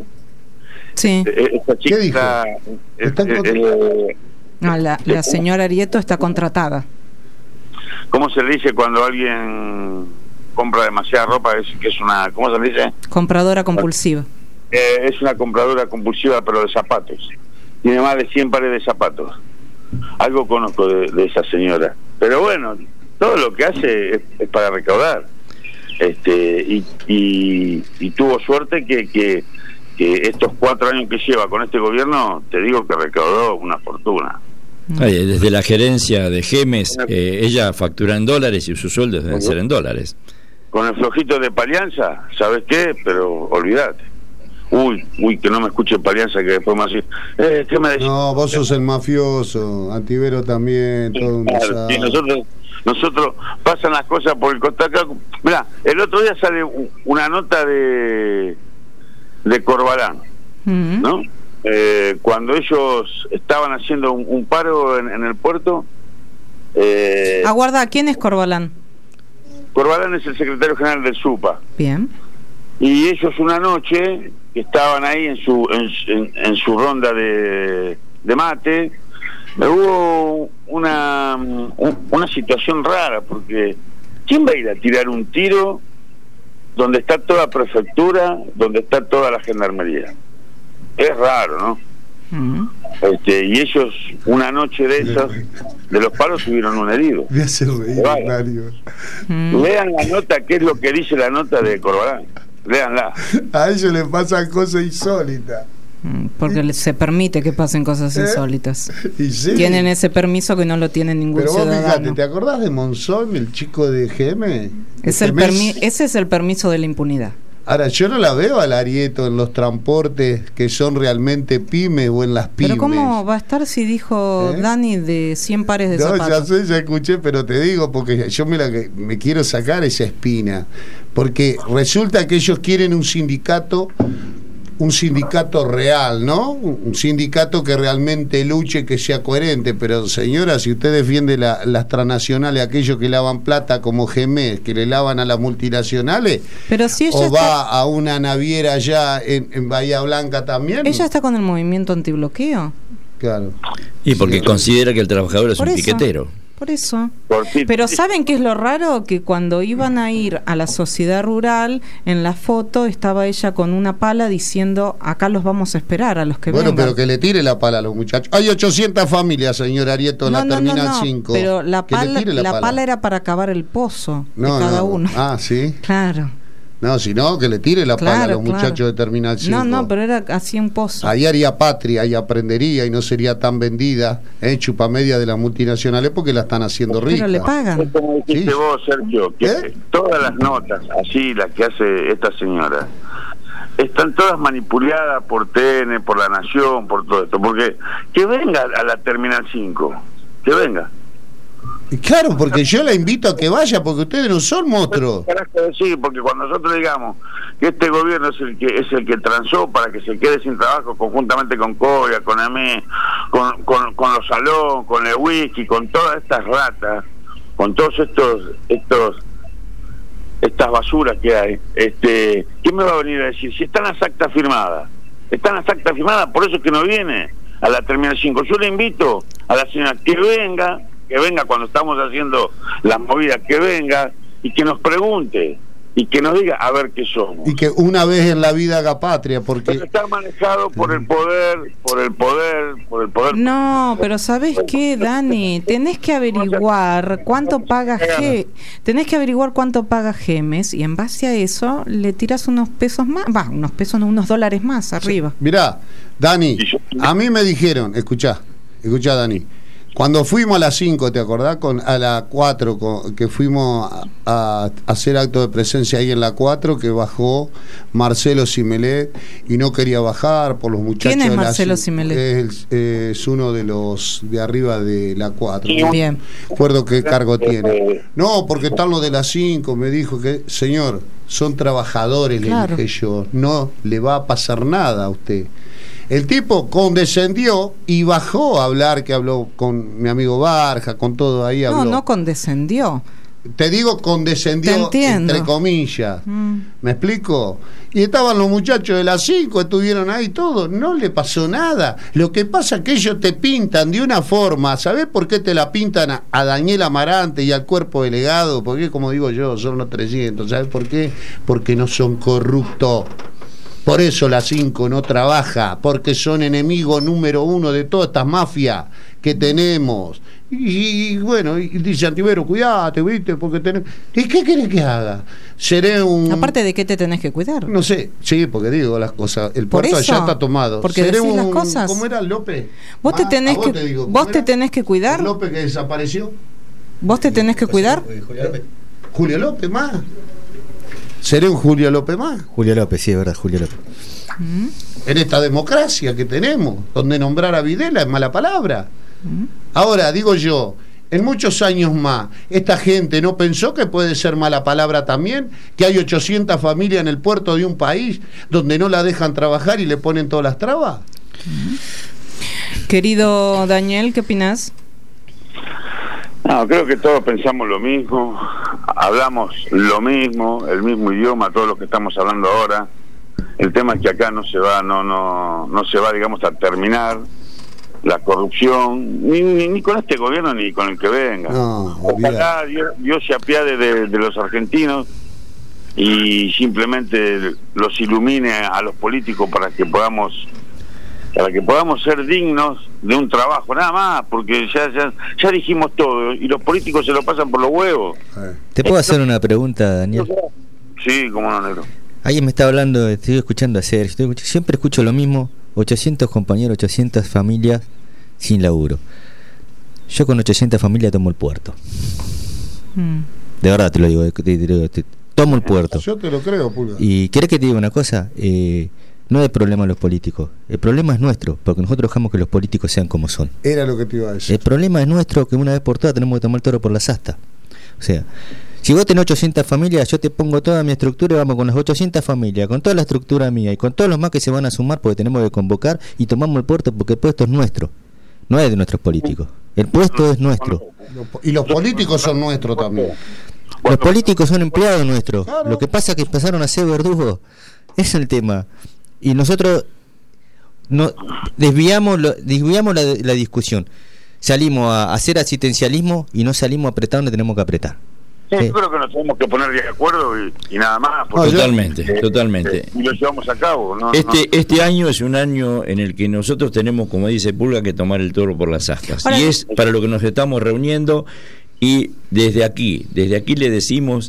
Sí. Esa chica, ¿Qué dijo? eh, ¿Está en contra? eh, No, la, la señora Arieto está contratada. ¿Cómo se le dice cuando alguien compra demasiada ropa? Es que es una, ¿cómo se le dice? Compradora compulsiva. Eh, es una compradora compulsiva, pero de zapatos. Tiene más de cien pares de zapatos. Algo conozco de, de esa señora. Pero bueno, todo lo que hace es, es para recaudar. Este y, y, y tuvo suerte que, que, que estos cuatro años que lleva con este gobierno, te digo que recaudó una fortuna. Ay, desde la gerencia de Gemes, eh, ella factura en dólares y sus sueldos deben ser en dólares. Con el flojito de Palianza, ¿sabes qué? Pero olvídate. Uy, uy, que no me escuche Palianza, que después me decir, eh, ¿qué me decís? No, vos sos el mafioso, Antivero también, todo un Claro, sí, nosotros, nosotros pasan las cosas por el costado acá. Mirá, el otro día sale una nota de de Corbalán, Mm. ¿no? Eh, cuando ellos estaban haciendo un, un paro en, en el puerto. Eh, Aguarda, ¿quién es Corbalán? Corbalán es el secretario general del SUPA. Bien. Y ellos una noche que estaban ahí en su en, en, en su ronda de, de mate, hubo una una situación rara, porque ¿quién va a ir a tirar un tiro donde está toda prefectura, donde está toda la gendarmería? es raro, ¿no? Uh-huh. Este, y ellos, una noche de esas, de los palos tuvieron un herido. Voy a hacer reír, Mario. Uh-huh. Lean la nota, qué es lo que dice la nota de Corbalán. Léanla. A ellos les pasan cosas insólitas. Porque se permite que pasen cosas ¿Eh? insólitas. ¿Y sí? Tienen ese permiso que no lo tiene ningún Pero vos ciudadano. Fíjate, ¿te acordás de Monzón, el chico de G M? Es el permi- ese es el permiso de la impunidad. Ahora, yo no la veo al Arieto en los transportes que son realmente pymes o en las pymes. Pero ¿cómo va a estar si dijo ¿Eh? Dani de cien pares de no, zapatos? No, ya sé, ya escuché, pero te digo, porque yo me, la, me quiero sacar esa espina. Porque resulta que ellos quieren un sindicato, un sindicato real, ¿no? Un sindicato que realmente luche, que sea coherente. Pero señora, si usted defiende la, las transnacionales, aquellos que lavan plata como G M E, que le lavan a las multinacionales, pero si ella o va está... a una naviera allá en, en Bahía Blanca también. Ella está con el movimiento antibloqueo. Claro. Y porque sí, considera que el trabajador es por un eso, piquetero. Por eso. Pero ¿saben qué es lo raro? Que cuando iban a ir a la sociedad rural, en la foto estaba ella con una pala diciendo, acá los vamos a esperar a los que bueno, vengan. Pero que le tire la pala a los muchachos. Hay ochocientas familias, señor Arieto, en no, la no, Terminal no, no, cinco. Pero la pala, la, la pala. pala era para cavar el pozo no, de cada no. uno. Ah, ¿sí? Claro. No, si no, que le tire la claro, pala a los claro. muchachos de Terminal cinco. No, no, pero era así un pozo. Ahí haría patria y aprendería y no sería tan vendida, ¿eh? Chupamedia de las multinacionales porque la están haciendo rica. Pero le pagan. Es como dijiste ¿Sí? vos, Sergio, que ¿Eh? todas las notas, así las que hace esta señora, están todas manipuladas por T N, por La Nación, por todo esto. Porque que venga a la Terminal cinco, que venga. Claro, porque yo la invito a que vaya, porque ustedes no son monstruos. Sí, porque cuando nosotros digamos que este gobierno es el que es el que transó para que se quede sin trabajo conjuntamente con Coria, con A M E, con, con, con los Salón, con el Whisky, con todas estas ratas, con todos estos estos estas basuras que hay, este, ¿quién me va a venir a decir? Si están las actas firmadas, están las actas firmadas, por eso es que no viene a la Terminal cinco. Yo le invito a la señora que venga, que venga cuando estamos haciendo las movidas, que venga y que nos pregunte y que nos diga a ver qué somos. Y que una vez en la vida haga patria, porque... Pero está manejado por el poder, por el poder, por el poder... No, pero ¿sabés qué, Dani? Tenés que averiguar cuánto paga G... Tenés que averiguar cuánto paga Gemes y en base a eso le tiras unos pesos más, va, unos pesos, no, unos dólares más arriba. Sí. Mirá, Dani, a mí me dijeron, escuchá, escuchá, Dani, cuando fuimos a las cinco, ¿te acordás? Con, a la cuatro, con, que fuimos a, a hacer acto de presencia ahí en la cuatro, que bajó Marcelo Simelet y no quería bajar por los muchachos. ¿Quién es de Marcelo la, Simelet? Es, es uno de los de arriba de la cuatro. Bien. No recuerdo qué cargo tiene. No, porque están los de las cinco, me dijo que, señor, son trabajadores, claro. Le dije yo, no le va a pasar nada a usted. El tipo condescendió y bajó a hablar, que habló con mi amigo Barja, con todo ahí habló. No, no condescendió. Te digo condescendió, entre comillas. Mm. ¿Me explico? Y estaban los muchachos de las cinco, estuvieron ahí todos, no le pasó nada. Lo que pasa es que ellos te pintan de una forma, ¿sabés por qué te la pintan a, a Daniel Amarante y al cuerpo delegado? Porque, como digo yo, son los trescientos, ¿sabés por qué? Porque no son corruptos. Por eso la cinco no trabaja, porque son enemigos número uno de todas estas mafias que tenemos. Y, y bueno, y dice Antivero, cuidate, ¿viste? Porque tenemos... ¿Y qué querés que haga? Seré un... Aparte de qué te tenés que cuidar. No sé, sí, porque digo las cosas. El puerto allá está tomado. Porque Seré decís un... las cosas. ¿Cómo era López? Vos Ma, te tenés vos que, te digo, vos te tenés que cuidar. López que desapareció. Vos te tenés que cuidar. Julio López. Julio López más. ¿Seré un Julio López más? Julio López, sí, es verdad, Julio López. ¿Mm? En esta democracia que tenemos, donde nombrar a Videla es mala palabra. ¿Mm? Ahora, digo yo, en muchos años más, esta gente no pensó que puede ser mala palabra también, que hay ochocientas familias en el puerto de un país donde no la dejan trabajar y le ponen todas las trabas. ¿Mm? Querido Daniel, ¿qué opinás? No, creo que todos pensamos lo mismo, hablamos lo mismo, el mismo idioma, todos los que estamos hablando ahora. El tema es que acá no se va, no, no, no se va, digamos, a terminar la corrupción, ni, ni, ni con este gobierno ni con el que venga. No, ojalá Dios, Dios se apiade de, de los argentinos y simplemente los ilumine a los políticos para que podamos para que podamos ser dignos de un trabajo, nada más, porque ya ya, ya dijimos todo y los políticos se lo pasan por los huevos. ¿Te puedo hacer una pregunta, Daniel? Sí, cómo no, negro. Alguien me está hablando, estoy escuchando a Sergio, estoy escuch- siempre escucho lo mismo, ochocientos compañeros, ochocientas familias sin laburo. Yo con ochocientas familias tomo el puerto. Mm. De verdad te lo digo, te, te, te, te, tomo el puerto. Yo te lo creo, Pulga. ¿Y querés que te diga una cosa? Eh, no es problema de los políticos, el problema es nuestro, porque nosotros dejamos que los políticos sean como son. Era lo que te iba a decir. El problema es nuestro, que una vez por todas tenemos que tomar el toro por las astas. O sea, si vos tenés ochocientas familias, yo te pongo toda mi estructura y vamos con las ochocientas familias, con toda la estructura mía y con todos los más que se van a sumar, porque tenemos que convocar y tomamos el puerto, porque el puesto es nuestro, no es de nuestros políticos. El puesto es nuestro. Y los políticos son nuestros también. Los políticos son empleados nuestros. Claro. Lo que pasa es que pasaron a ser verdugos. Ese es el tema. Y nosotros no desviamos lo, desviamos la, la discusión. Salimos a hacer asistencialismo y no salimos a apretar donde tenemos que apretar. Sí, Sí. yo creo que nos tenemos que poner de acuerdo y, y nada más. porque- Totalmente, eh, totalmente. eh, y lo llevamos a cabo. ¿no? Este, No- este año es un año en el que nosotros tenemos, como dice Pulga, que tomar el toro por las astas. Ahora- Y es para lo que nos estamos reuniendo. Y desde aquí, desde aquí le decimos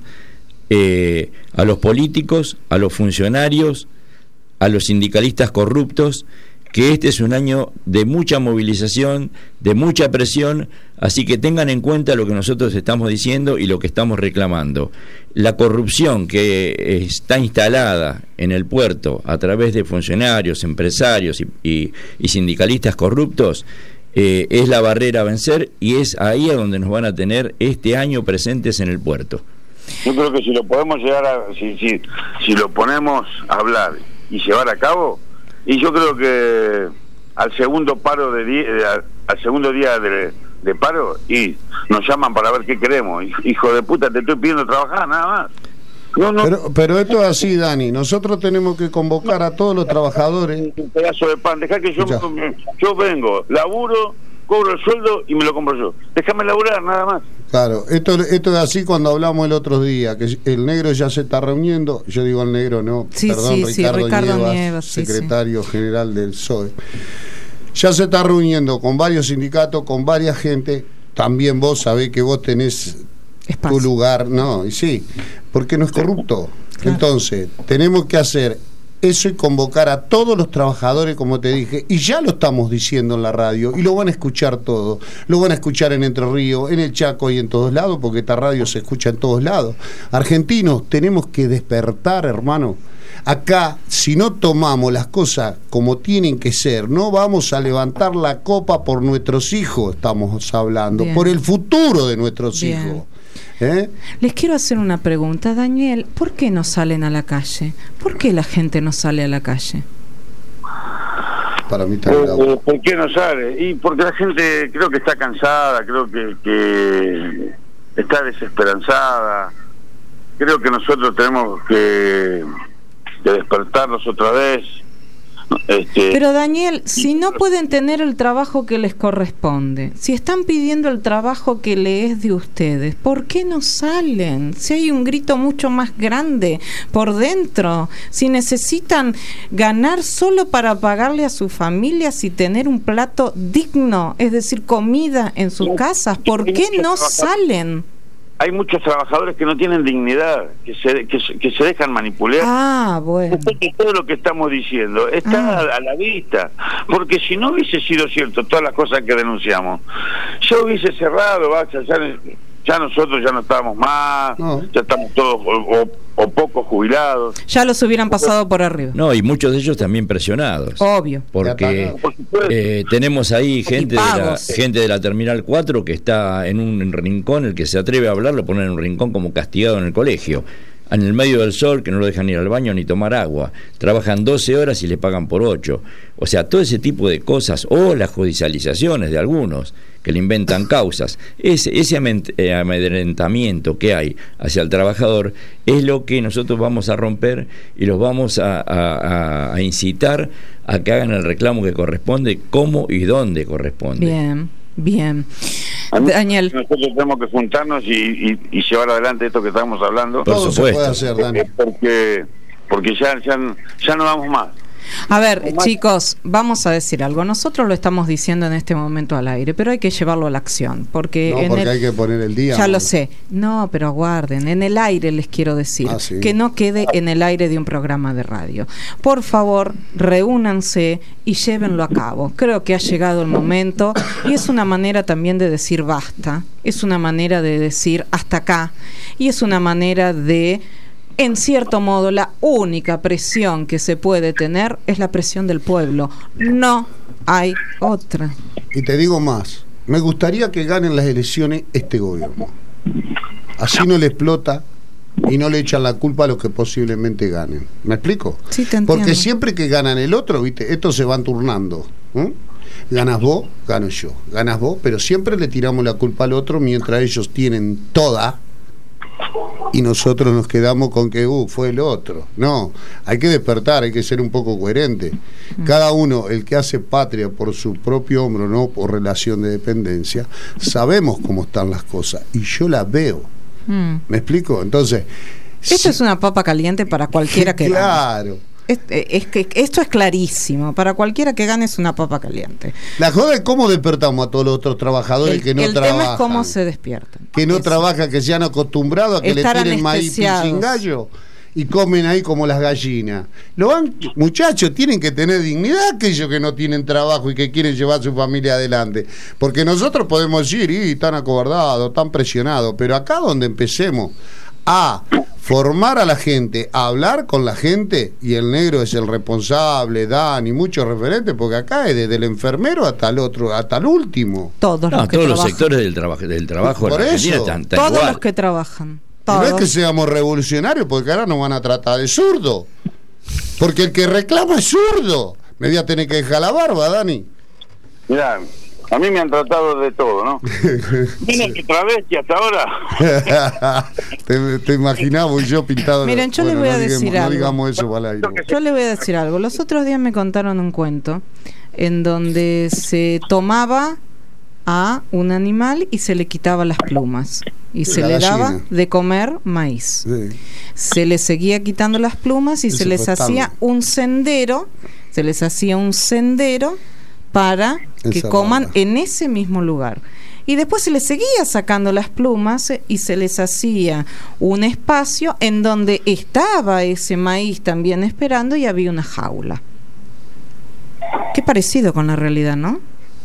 eh, a los políticos, a los funcionarios, a los sindicalistas corruptos, que este es un año de mucha movilización, de mucha presión, así que tengan en cuenta lo que nosotros estamos diciendo y lo que estamos reclamando. La corrupción que está instalada en el puerto a través de funcionarios, empresarios y, y, y sindicalistas corruptos, eh, es la barrera a vencer y es ahí a donde nos van a tener este año presentes en el puerto. Yo creo que si lo podemos llegar a, si, si, si lo ponemos a hablar y llevar a cabo, y yo creo que al segundo paro de di, eh, al, al segundo día de, de paro y nos llaman para ver qué queremos. Hijo de puta, te estoy pidiendo trabajar, nada más. No, no. Pero, pero esto es así, Dani. Nosotros tenemos que convocar a todos los trabajadores. Un pedazo de pan, dejá que yo, Escucha. yo vengo, laburo, cobro el sueldo y me lo compro yo. Déjame laburar, nada más. Claro, esto, esto es así cuando hablamos el otro día, que el negro ya se está reuniendo, yo digo el negro, no, Sí, perdón, sí, sí, Ricardo, Ricardo Nievas, Nievas, sí, secretario general del P S O E. Ya se está reuniendo con varios sindicatos, con varias gente, también vos sabés que vos tenés Espacio. tu lugar, no, y sí, porque no es corrupto. Claro. Entonces, tenemos que hacer eso y convocar a todos los trabajadores, como te dije, y ya lo estamos diciendo en la radio, y lo van a escuchar todo, lo van a escuchar en Entre Ríos, en el Chaco y en todos lados, porque esta radio se escucha en todos lados. Argentinos, tenemos que despertar, hermano. Acá, si no tomamos las cosas como tienen que ser, no vamos a levantar la copa por nuestros hijos, estamos hablando, Bien. por el futuro de nuestros Bien. hijos. ¿Eh? Les quiero hacer una pregunta, Daniel. ¿Por qué no salen a la calle? ¿Por qué la gente no sale a la calle? Para mí Eh, también. eh, ¿Por qué no sale? Y porque la gente creo que está cansada, creo que, que está desesperanzada. Creo que nosotros tenemos que, que despertarnos otra vez. Este, Pero Daniel, si no pueden tener el trabajo que les corresponde, si están pidiendo el trabajo que le es de ustedes, ¿por qué no salen? Si hay un grito mucho más grande por dentro, si necesitan ganar solo para pagarle a sus familias y tener un plato digno, es decir, comida en sus casas, ¿por qué no salen? hay muchos trabajadores que no tienen dignidad, que se, que, se- que se dejan manipular. Ah, bueno. Todo lo que estamos diciendo está Ah. a, a la vista, porque si no hubiese sido cierto todas las cosas que denunciamos, ya hubiese cerrado, vaya, ya, ya nosotros ya no estábamos más, No. ya estamos todos o, o, o pocos jubilados. Ya los hubieran pasado por arriba. No, y muchos de ellos también presionados. Obvio. Porque Por supuesto. eh, tenemos ahí gente de, la, pagos. gente de la Terminal cuatro que está en un rincón, el que se atreve a hablar lo ponen en un rincón como castigado en el colegio. En el medio del sol, que no lo dejan ir al baño ni tomar agua. Trabajan doce horas y le pagan por ocho. O sea, todo ese tipo de cosas, o las judicializaciones de algunos, que le inventan causas, ese, ese ament- eh, amedrentamiento que hay hacia el trabajador es lo que nosotros vamos a romper y los vamos a, a- a- a incitar a que hagan el reclamo que corresponde, cómo y dónde corresponde. Bien, bien. A mí, Daniel. nosotros tenemos que juntarnos y, y, y llevar adelante esto que estamos hablando. Por Todo supuesto. se puede hacer, Dani. porque porque ya, ya, ya no vamos más. A ver, chicos, vamos a decir algo. Nosotros lo estamos diciendo en este momento al aire, pero hay que llevarlo a la acción. Porque, no, en porque el, hay que poner el día. Ya ¿no? lo sé. No, pero aguarden. En el aire les quiero decir. Ah, sí. Que no quede en el aire de un programa de radio. Por favor, reúnanse y llévenlo a cabo. Creo que ha llegado el momento y es una manera también de decir basta. Es una manera de decir hasta acá. Y es una manera de... En cierto modo, la única presión que se puede tener es la presión del pueblo. No hay otra. Y te digo más, me gustaría que ganen las elecciones este gobierno. Así no le explota y no le echan la culpa a los que posiblemente ganen. ¿Me explico? Sí, te entiendo. Porque siempre que ganan el otro, ¿viste? Estos se van turnando. ¿eh? Ganas vos, gano yo. Ganas vos, pero siempre le tiramos la culpa al otro mientras ellos tienen toda. Y nosotros nos quedamos con que uh, fue el otro. No, hay que despertar, hay que ser un poco coherente. Cada uno, el que hace patria por su propio hombro, no por relación de dependencia, sabemos cómo están las cosas y yo las veo. Mm. ¿Me explico? Entonces, esto si... es una papa caliente para cualquiera que claro. gane. Es, es que esto es clarísimo. Para cualquiera que gane es una papa caliente. La joda es cómo despertamos a todos los otros trabajadores el, que no el trabajan. El tema es cómo se despiertan. Que no es. trabajan, que se han acostumbrado a que Estar le tiren maíz sin gallo y comen ahí como las gallinas. Lo van, muchachos, tienen que tener dignidad aquellos que no tienen trabajo y que quieren llevar a su familia adelante. Porque nosotros podemos decir, y están acobardados, están presionados, pero acá donde empecemos a formar a la gente, a hablar con la gente, y el negro es el responsable, Dan y muchos referentes, porque acá es desde el enfermero hasta el otro, hasta el último. Todos no, los que todos trabajan. los sectores del trabajo del trabajo Por en eso, Argentina están, están todos igual. los que trabajan. Y Todos. no es que seamos revolucionarios, porque ahora nos van a tratar de zurdo. Porque el que reclama es zurdo. Me voy a tener que dejar la barba, Dani. Mirá, a mí me han tratado de todo, ¿no? Miren que travesti hasta ahora. te, te imaginaba y yo pintado. Miren, yo bueno, les voy no a digamos, decir no algo. digamos eso para el aire. Yo les voy a decir algo. Los otros días me contaron un cuento en donde se tomaba a un animal y se le quitaba las plumas y se La le gallina. daba de comer maíz. Sí. Se les seguía quitando las plumas y Eso se les fue hacía tan- un sendero, se les hacía un sendero para que Encerrada. coman en ese mismo lugar. Y después se les seguía sacando las plumas eh, y se les hacía un espacio en donde estaba ese maíz también esperando y había una jaula. Qué parecido con la realidad, ¿no?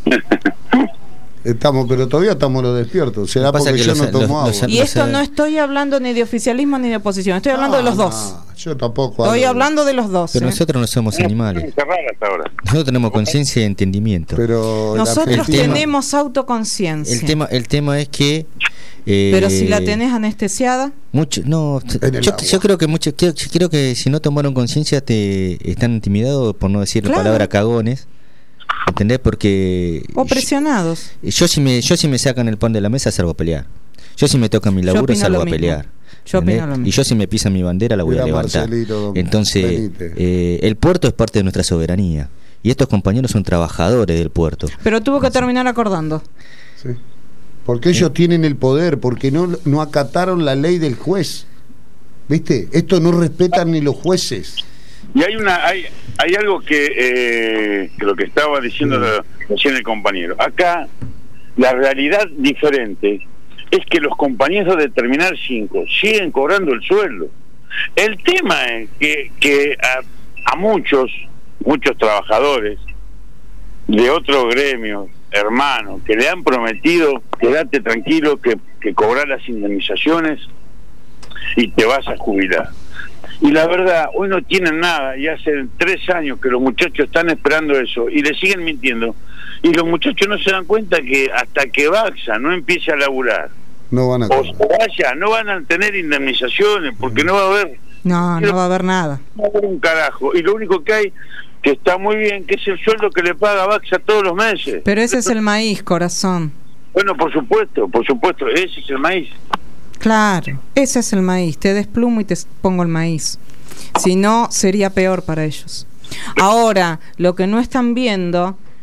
Estamos, pero todavía estamos los despiertos. Será Lo que pasa porque es yo que no los- tomo los- agua. Y no esto sé. no estoy hablando ni de oficialismo ni de oposición, estoy hablando de los No, dos. no, yo tampoco. Estoy hablo- hablando de los dos. Pero ¿eh? nosotros no somos animales. Cerrar hasta ahora. Nosotros tenemos conciencia y entendimiento. Pero la Nosotros Argentina- tenemos autoconciencia. El tema, el tema es que. eh, Pero si la tenés anestesiada, Mucho, no, En el yo, agua. yo creo que mucho, creo, yo creo que si no tomaron conciencia te están intimidados, por no decir la Claro. palabra cagones, ¿entendés? Porque o presionados. yo si me yo si me sacan el pan de la mesa salgo a pelear. Yo si me tocan mi Yo laburo opino salgo lo a mismo. pelear. Yo opino ¿entendés? lo mismo. Y yo si me pisan mi bandera la voy Mira, a levantar. Marcelito, don Entonces, Benítez. eh, el puerto es parte de nuestra soberanía y estos compañeros son trabajadores del puerto. Pero tuvo que terminar acordando. Sí. Porque ellos tienen el poder, porque no, no acataron la ley del juez. ¿Viste? Esto no respetan ni los jueces. Y hay una hay hay algo que, eh, que lo que estaba diciendo la- recién el compañero. Acá la realidad diferente es que los compañeros de Terminal cinco siguen cobrando el sueldo. El tema es que, que a, a muchos, muchos trabajadores de otros gremios, hermanos, que le han prometido quedarte tranquilo, que, que cobrar las indemnizaciones y te vas a jubilar. Y la verdad, hoy no tienen nada y hace tres años que los muchachos están esperando eso y le siguen mintiendo. Y los muchachos no se dan cuenta que hasta que Baxa no empiece a laburar No van a o cobrar. se vaya, no van a tener indemnizaciones porque no va a haber, No, no va a haber nada. no va a haber un carajo. Y lo único que hay, que está muy bien, que es el sueldo que le paga Baxa todos los meses. Pero ese es el maíz, corazón. Bueno, por supuesto, por supuesto, ese es el maíz. Claro, ese es el maíz. Te desplumo y te pongo el maíz. Si no, sería peor para ellos. Ahora, lo que no están viendo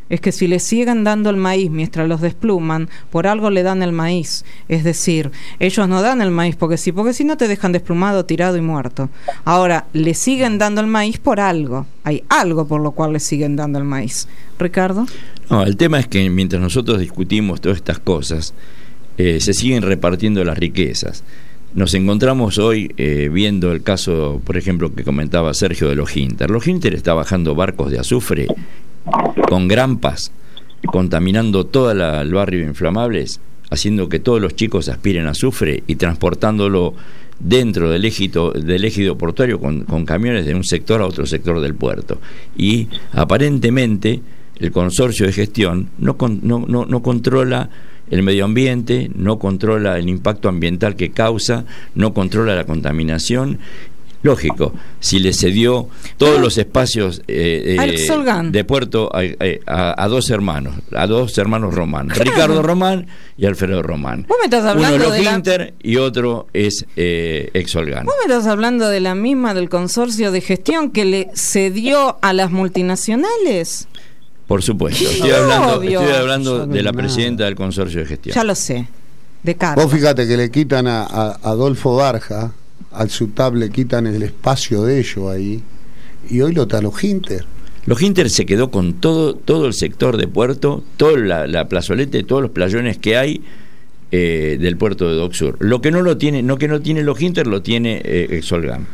es que si le siguen dando el maíz mientras los despluman, por algo le dan el maíz. Es decir, ellos no dan el maíz porque sí, porque si no te dejan desplumado, tirado y muerto. Ahora, le siguen dando el maíz por algo. Hay algo por lo cual le siguen dando el maíz. Ricardo. No, el tema es que mientras nosotros discutimos todas estas cosas, eh, se siguen repartiendo las riquezas. Nos encontramos hoy eh, viendo el caso, por ejemplo, que comentaba Sergio de los Hinter. Los Hinter está bajando barcos de azufre con grampas, contaminando todo la, el barrio de Inflamables, haciendo que todos los chicos aspiren azufre y transportándolo dentro del ejido, del ejido portuario con, con camiones de un sector a otro sector del puerto. Y aparentemente el consorcio de gestión no, con, no, no, no controla el medio ambiente, no controla el impacto ambiental que causa, no controla la contaminación. Lógico, si le cedió todos los espacios eh, eh, de puerto a, a, a dos hermanos, a dos hermanos Román, claro. Ricardo Román y Alfredo Román. ¿Vos me estás hablando Uno es de Hinter la... y otro es eh, Exolgan. ¿Vos me estás hablando de la misma del consorcio de gestión que le cedió a las multinacionales? Por supuesto, estoy hablando, estoy hablando de la presidenta del consorcio de gestión. Ya lo sé, de cargo. Vos fíjate que le quitan a, a Adolfo Barja, al SUTAP le quitan el espacio de ellos ahí, y hoy lo está los Hinter. Los Hinter se quedó con todo todo el sector de puerto, toda la, la plazoleta, todos los playones que hay eh, del puerto de Dock Sur. Lo que no lo tiene, no que no tiene los Hinter, lo tiene eh, Exolgan.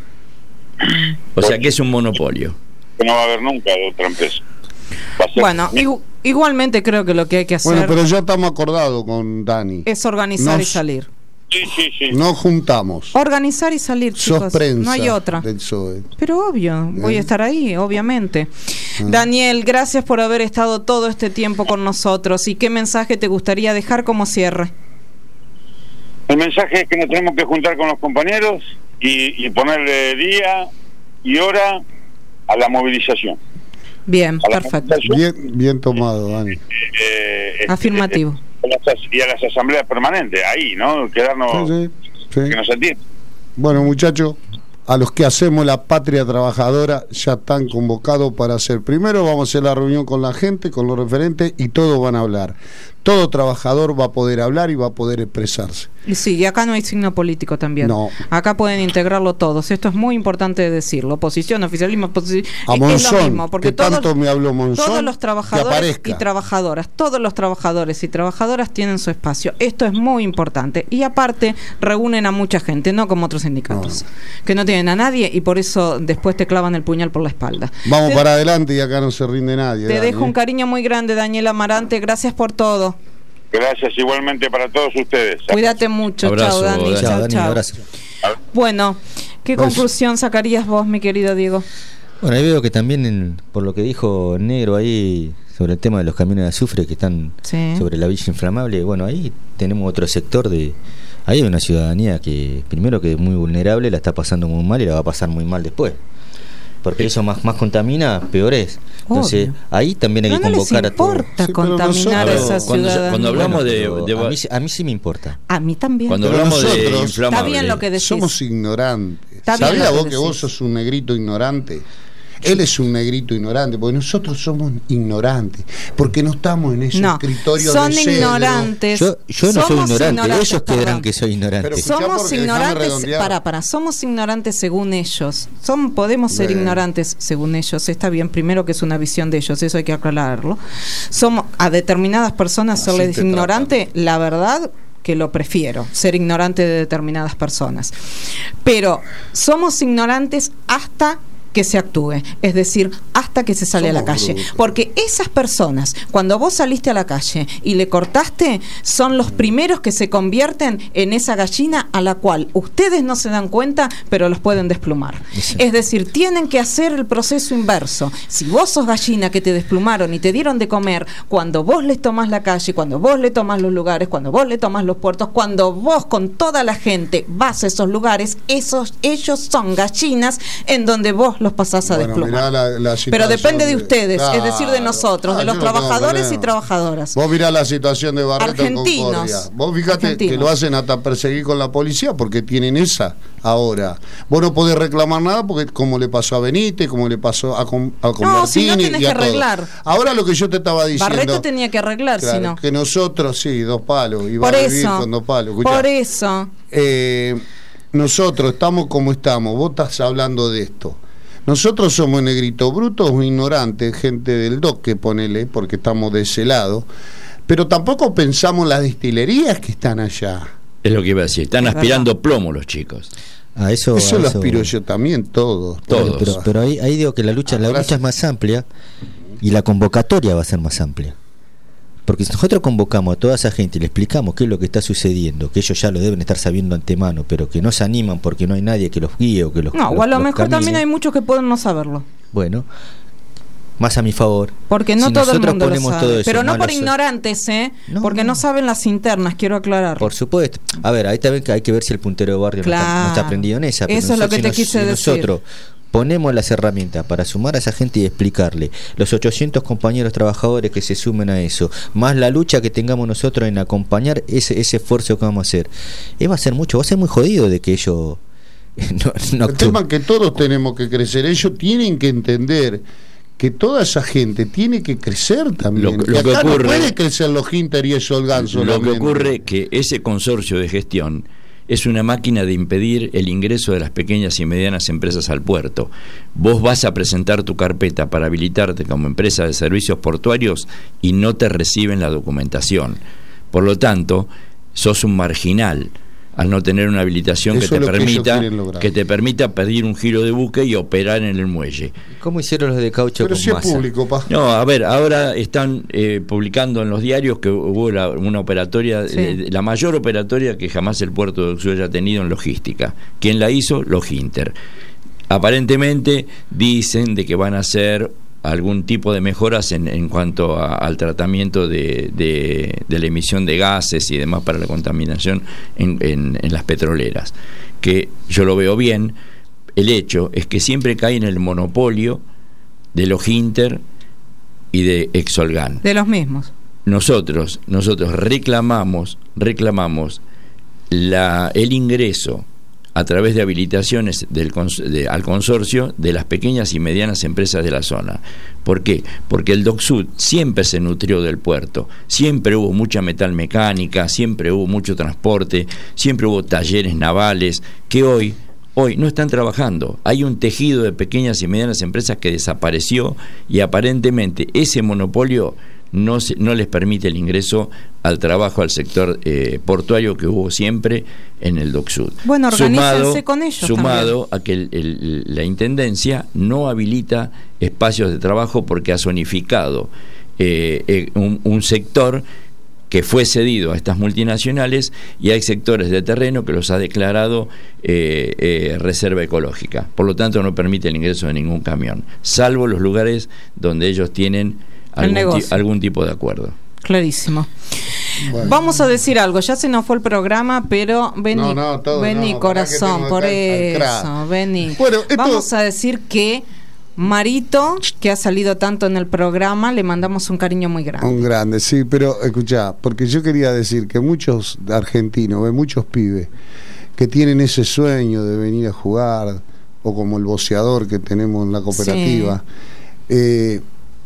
O sea que es un monopolio. No va a haber nunca de otra empresa. Bueno, igu- igualmente creo que lo que hay que hacer... Bueno, pero ya estamos acordados con Dani. Es organizar Nos, y salir. Sí, sí, sí. Nos juntamos. Organizar y salir, chicos. Sos prensa no hay otra. del P S O E. Pero obvio, voy ¿Eh? a estar ahí, obviamente. Ah. Daniel, gracias por haber estado todo este tiempo con nosotros. ¿Y qué mensaje te gustaría dejar como cierre? El mensaje es que nos tenemos que juntar con los compañeros y, y ponerle día y hora a la movilización. Bien, perfecto. Bien, bien tomado, Dani. Eh, este, Afirmativo. Y a las asambleas permanentes, ahí, ¿no? Quedarnos, sí, sí, sí. que nos atiendan. Bueno, muchachos, a los que hacemos la Patria Trabajadora ya están convocados para hacer. Primero vamos a hacer la reunión con la gente, con los referentes, y todos van a hablar. Todo trabajador va a poder hablar y va a poder expresarse. Y sí, y acá no hay signo político también. No. Acá pueden integrarlo todos. Esto es muy importante decirlo. Oposición, oficialismo, oposición. A es Monzón, lo mismo, porque que tanto todos, me habló Monzón, todos los trabajadores que y trabajadoras, todos los trabajadores y trabajadoras tienen su espacio. Esto es muy importante. Y aparte, reúnen a mucha gente, no como otros sindicatos, no. que no tienen a nadie y por eso después te clavan el puñal por la espalda. Vamos te, para adelante y acá no se rinde nadie. Te Dani, dejo ¿eh? un cariño muy grande, Daniel Amarante. Gracias por todo. Gracias igualmente para todos ustedes. Cuídate mucho. Abrazo, chao, Dani. Dani. Chao, Dani, chao. abrazo. Bueno, ¿qué Gracias. conclusión sacarías vos, mi querido Diego? Bueno, ahí veo que también, en, por lo que dijo Negro ahí sobre el tema de los camiones de azufre que están sí. sobre la villa inflamable, bueno, ahí tenemos otro sector de... Ahí hay una ciudadanía que, primero, que es muy vulnerable, la está pasando muy mal y la va a pasar muy mal después. Porque eso más, más contamina, peor es. Entonces, obvio. Ahí también hay no, que no convocar les a todos. importa Sí, contaminar a esa nosotros, cuando, ciudadanía. cuando hablamos Bueno, de, de a, mí, a mí sí me importa. A mí también. cuando Pero hablamos de nosotros- inflamables, Está bien lo que decís. Somos ignorantes. Está bien ¿Sabías lo que vos que decís. vos sos un negrito ignorante? Él es un negrito ignorante, porque nosotros somos ignorantes, porque no estamos en esos No, escritorios son de cedro. ignorantes. Yo, yo no soy Somos ignorante, ignorantes, ellos creerán perdón. que soy ignorante. Pero escuchá, Somos porque déjame ignorantes, redondear. para, para, somos ignorantes según ellos. Son, podemos ser Bien. ignorantes según ellos. Está bien, primero que es una visión de ellos, eso hay que aclararlo. Somos a determinadas personas Así serles te ignorante, la verdad que lo prefiero, ser ignorante de determinadas personas. Pero somos ignorantes hasta que se actúe, es decir, hasta que se sale Somos a la calle, brutos. porque esas personas, cuando vos saliste a la calle y le cortaste, son los primeros que se convierten en esa gallina a la cual ustedes no se dan cuenta, pero los pueden desplumar. Sí. Es decir, tienen que hacer el proceso inverso. Si vos sos gallina que te desplumaron y te dieron de comer, cuando vos les tomás la calle, cuando vos le tomás los lugares, cuando vos le tomás los puertos, cuando vos con toda la gente vas a esos lugares, esos, ellos son gallinas en donde vos los pasás a Bueno, desplomar. mirá la- la Pero depende de situación ustedes, de- es decir, de Claro. nosotros, Ah, de los yo no tengo trabajadores y problema. trabajadoras. Vos mirá la situación de Barreto Argentinos. en Concordia. Vos fíjate Argentinos. que lo hacen hasta perseguir con la policía porque tienen esa ahora. Vos no podés reclamar nada porque como le pasó a Benítez, como le pasó a, Com- a No, si no Convertini tenés y a que todos. arreglar. Ahora lo que yo te estaba diciendo. Barreto tenía que arreglar, claro, si no. que nosotros, sí, dos palos. Y va Por a vivir eso, con dos palos. Escuchá. por eso. Eh, nosotros estamos como estamos, vos estás hablando de esto. Nosotros somos negritos brutos o ignorantes, gente del D O C, que ponele, porque estamos de ese lado, pero tampoco pensamos las destilerías que están allá. Es lo que iba a decir. Están Es aspirando plomo los chicos. A eso, Eso a lo eso- aspiro yo también, todos. Todos. Pero, pero ahí, ahí digo que la lucha, la Ahora lucha sí. es más amplia y la convocatoria va a ser más amplia. Porque si nosotros convocamos a toda esa gente y le explicamos qué es lo que está sucediendo, que ellos ya lo deben estar sabiendo antemano, pero que no se animan porque no hay nadie que los guíe o que los No, o los- a lo los mejor camine. también hay muchos que pueden no saberlo. Bueno, más a mi favor. Porque no Si todo el nosotros mundo lo ponemos sabe. todo eso, Pero no más por los- ignorantes, ¿eh? No, Porque no. no. saben las internas, quiero aclarar. Por supuesto. A ver, ahí también hay que ver si el puntero de barrio no está- no, Claro. está prendido en esa. pero Eso es lo que nosotros- te si nos- quise si decir. Nosotros ponemos las herramientas para sumar a esa gente y explicarle los ochocientos compañeros trabajadores que se sumen a eso, más la lucha que tengamos nosotros en acompañar ese, ese esfuerzo que vamos a hacer. Eh, va a ser mucho, va a ser muy jodido de que ellos no, no El actúen. tema es que todos tenemos que crecer. Ellos tienen que entender que toda esa gente tiene que crecer también. Lo- Y lo que acá ocurre- no puede crecer los Hinter y esos gansos. Lo que ocurre que ese consorcio de gestión es una máquina de impedir el ingreso de las pequeñas y medianas empresas al puerto. Vos vas a presentar tu carpeta para habilitarte como empresa de servicios portuarios y no te reciben la documentación. Por lo tanto, sos un marginal al no tener una habilitación Eso que es te lo que ellos permita quieren lograr. que te permita pedir un giro de buque y operar en el muelle. ¿Cómo hicieron los de caucho Pero con si es masa? público, pa. No, a ver, ahora están eh, publicando en los diarios que hubo la- una operatoria, Sí. eh, la mayor operatoria que jamás el puerto de Uxue haya tenido en logística. ¿Quién la hizo? Los Hinter. Aparentemente dicen de que van a hacer algún tipo de mejoras en, en cuanto a- al tratamiento de, de- de la emisión de gases y demás para la contaminación en, en- en las petroleras, que yo lo veo bien. El hecho es que siempre cae en el monopolio de los Hinter y de Exolgan. De los mismos. Nosotros, nosotros reclamamos, reclamamos la, el ingreso a través de habilitaciones del, cons- de- al consorcio de las pequeñas y medianas empresas de la zona. ¿Por qué? Porque el DOCSUD siempre se nutrió del puerto, siempre hubo mucha metalmecánica, siempre hubo mucho transporte, siempre hubo talleres navales que hoy Hoy no están trabajando. Hay un tejido de pequeñas y medianas empresas que desapareció y aparentemente ese monopolio no, se, no les permite el ingreso al trabajo al sector eh, portuario que hubo siempre en el DOCSUD. Bueno, organícense Sumado, con ellos sumado a que el, el, la Intendencia no habilita espacios de trabajo porque ha zonificado eh, eh, un, un sector que fue cedido a estas multinacionales y hay sectores de terreno que los ha declarado eh, eh, reserva ecológica. Por lo tanto, no permite el ingreso de ningún camión, salvo los lugares donde ellos tienen algún, ti- algún tipo de acuerdo. Clarísimo. Bueno. Vamos a decir algo, ya se nos fue el programa, pero vení, No, no, todo vení no, pará que corazón, tengo por acá al crack. eso, vení. Bueno, esto- Vamos a decir que Marito, que ha salido tanto en el programa, le mandamos un cariño muy grande. Un grande, sí, pero escuchá, porque yo quería decir que muchos argentinos, muchos pibes que tienen ese sueño de venir a jugar, o como el boceador que tenemos en la cooperativa, eh,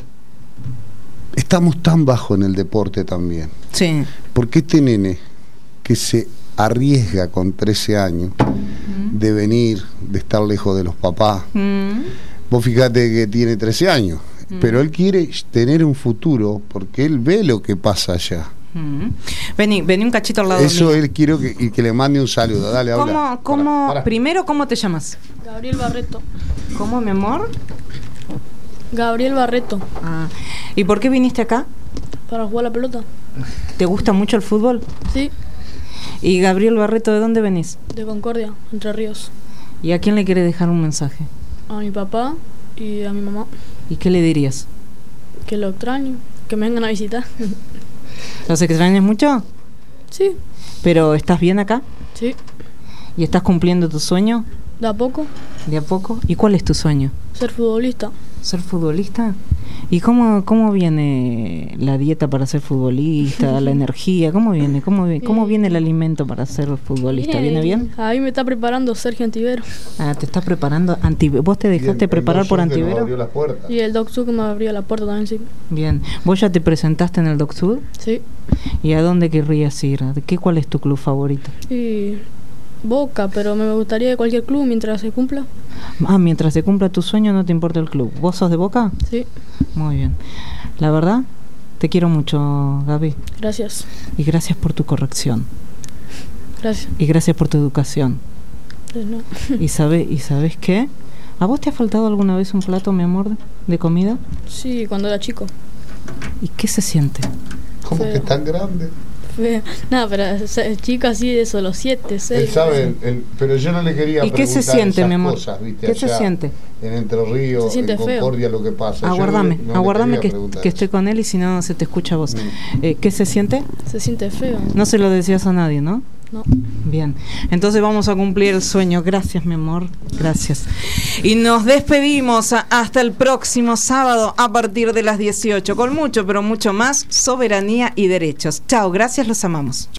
estamos tan bajo en el deporte también. Sí. Porque este nene que se arriesga con trece años de venir, de estar lejos de los papás, Mm. vos fíjate que tiene trece años, Mm. pero él quiere tener un futuro porque él ve lo que pasa allá. Mm. Vení, vení un cachito al lado Eso mío. él quiero que, y que le mande un saludo. Dale, habla. ¿Cómo, cómo, Pará, pará. primero, cómo te llamas? Gabriel Barreto. ¿Cómo, mi amor? Gabriel Barreto. Ah. ¿Y por qué viniste acá? Para jugar la pelota. ¿Te gusta mucho el fútbol? Sí, Y Gabriel Barreto, ¿de dónde venís? de Concordia, Entre Ríos. ¿Y a quién le quiere dejar un mensaje? A mi papá y a mi mamá. ¿Y qué le dirías? Que lo extraño. Que me vengan a visitar. ¿Los extrañas mucho? Sí, ¿Pero estás bien acá? sí, ¿Y estás cumpliendo tu sueño? ¿De a poco? ¿De a poco? ¿Y cuál es tu sueño? Ser futbolista. ¿Ser futbolista? ¿Y cómo, cómo viene la dieta para ser futbolista, la energía? ¿Cómo viene? ¿Cómo, vi- cómo viene el alimento para ser futbolista? ¿Viene bien? Ahí me está preparando Sergio Antivero. Ah, te estás preparando. Anti- ¿Vos te dejaste Y el- preparar el por doctor que nos Antivero? abrió las puertas. Y el Doc Sud que me abrió la puerta también, sí. Bien. ¿Vos ya te presentaste en el Doc Sud? Sí. ¿Y a dónde querrías ir? ¿De qué, ¿Cuál es tu club favorito? Y Boca, pero me gustaría de cualquier club mientras se cumpla. Ah, mientras se cumpla tu sueño no te importa el club. ¿Vos sos de Boca? Sí. Muy bien. La verdad, te quiero mucho, Gaby. Gracias. Y gracias por tu corrección. Gracias. Y gracias por tu educación. Eh, no. ¿Y, sabe, ¿Y sabes qué? ¿A vos te ha faltado alguna vez un plato, mi amor, de comida? Sí, cuando era chico. ¿Y qué se siente? ¿Cómo Feo. que es tan grande? Fue- Nada, pero o sea, chico así de eso, los siete, seis. Él sabe, el- el- pero yo no le quería ¿Y qué se preguntar siente, esas mi amor? cosas, ¿viste? ¿Qué se Allá siente? En Entre Ríos, Se siente en feo. Concordia, lo que pasa. Yo Aguardame, no le- no le aguardame quería que, preguntar que eso. estoy con él y si no, no se te escucha a vos. Eh, ¿Qué se siente? Se siente feo. No se lo decías a nadie, ¿no? No. Bien, entonces vamos a cumplir el sueño. Gracias, mi amor, gracias. Y nos despedimos a- hasta el próximo sábado a partir de las dieciocho, con mucho, pero mucho más soberanía y derechos. Chao, gracias, los amamos.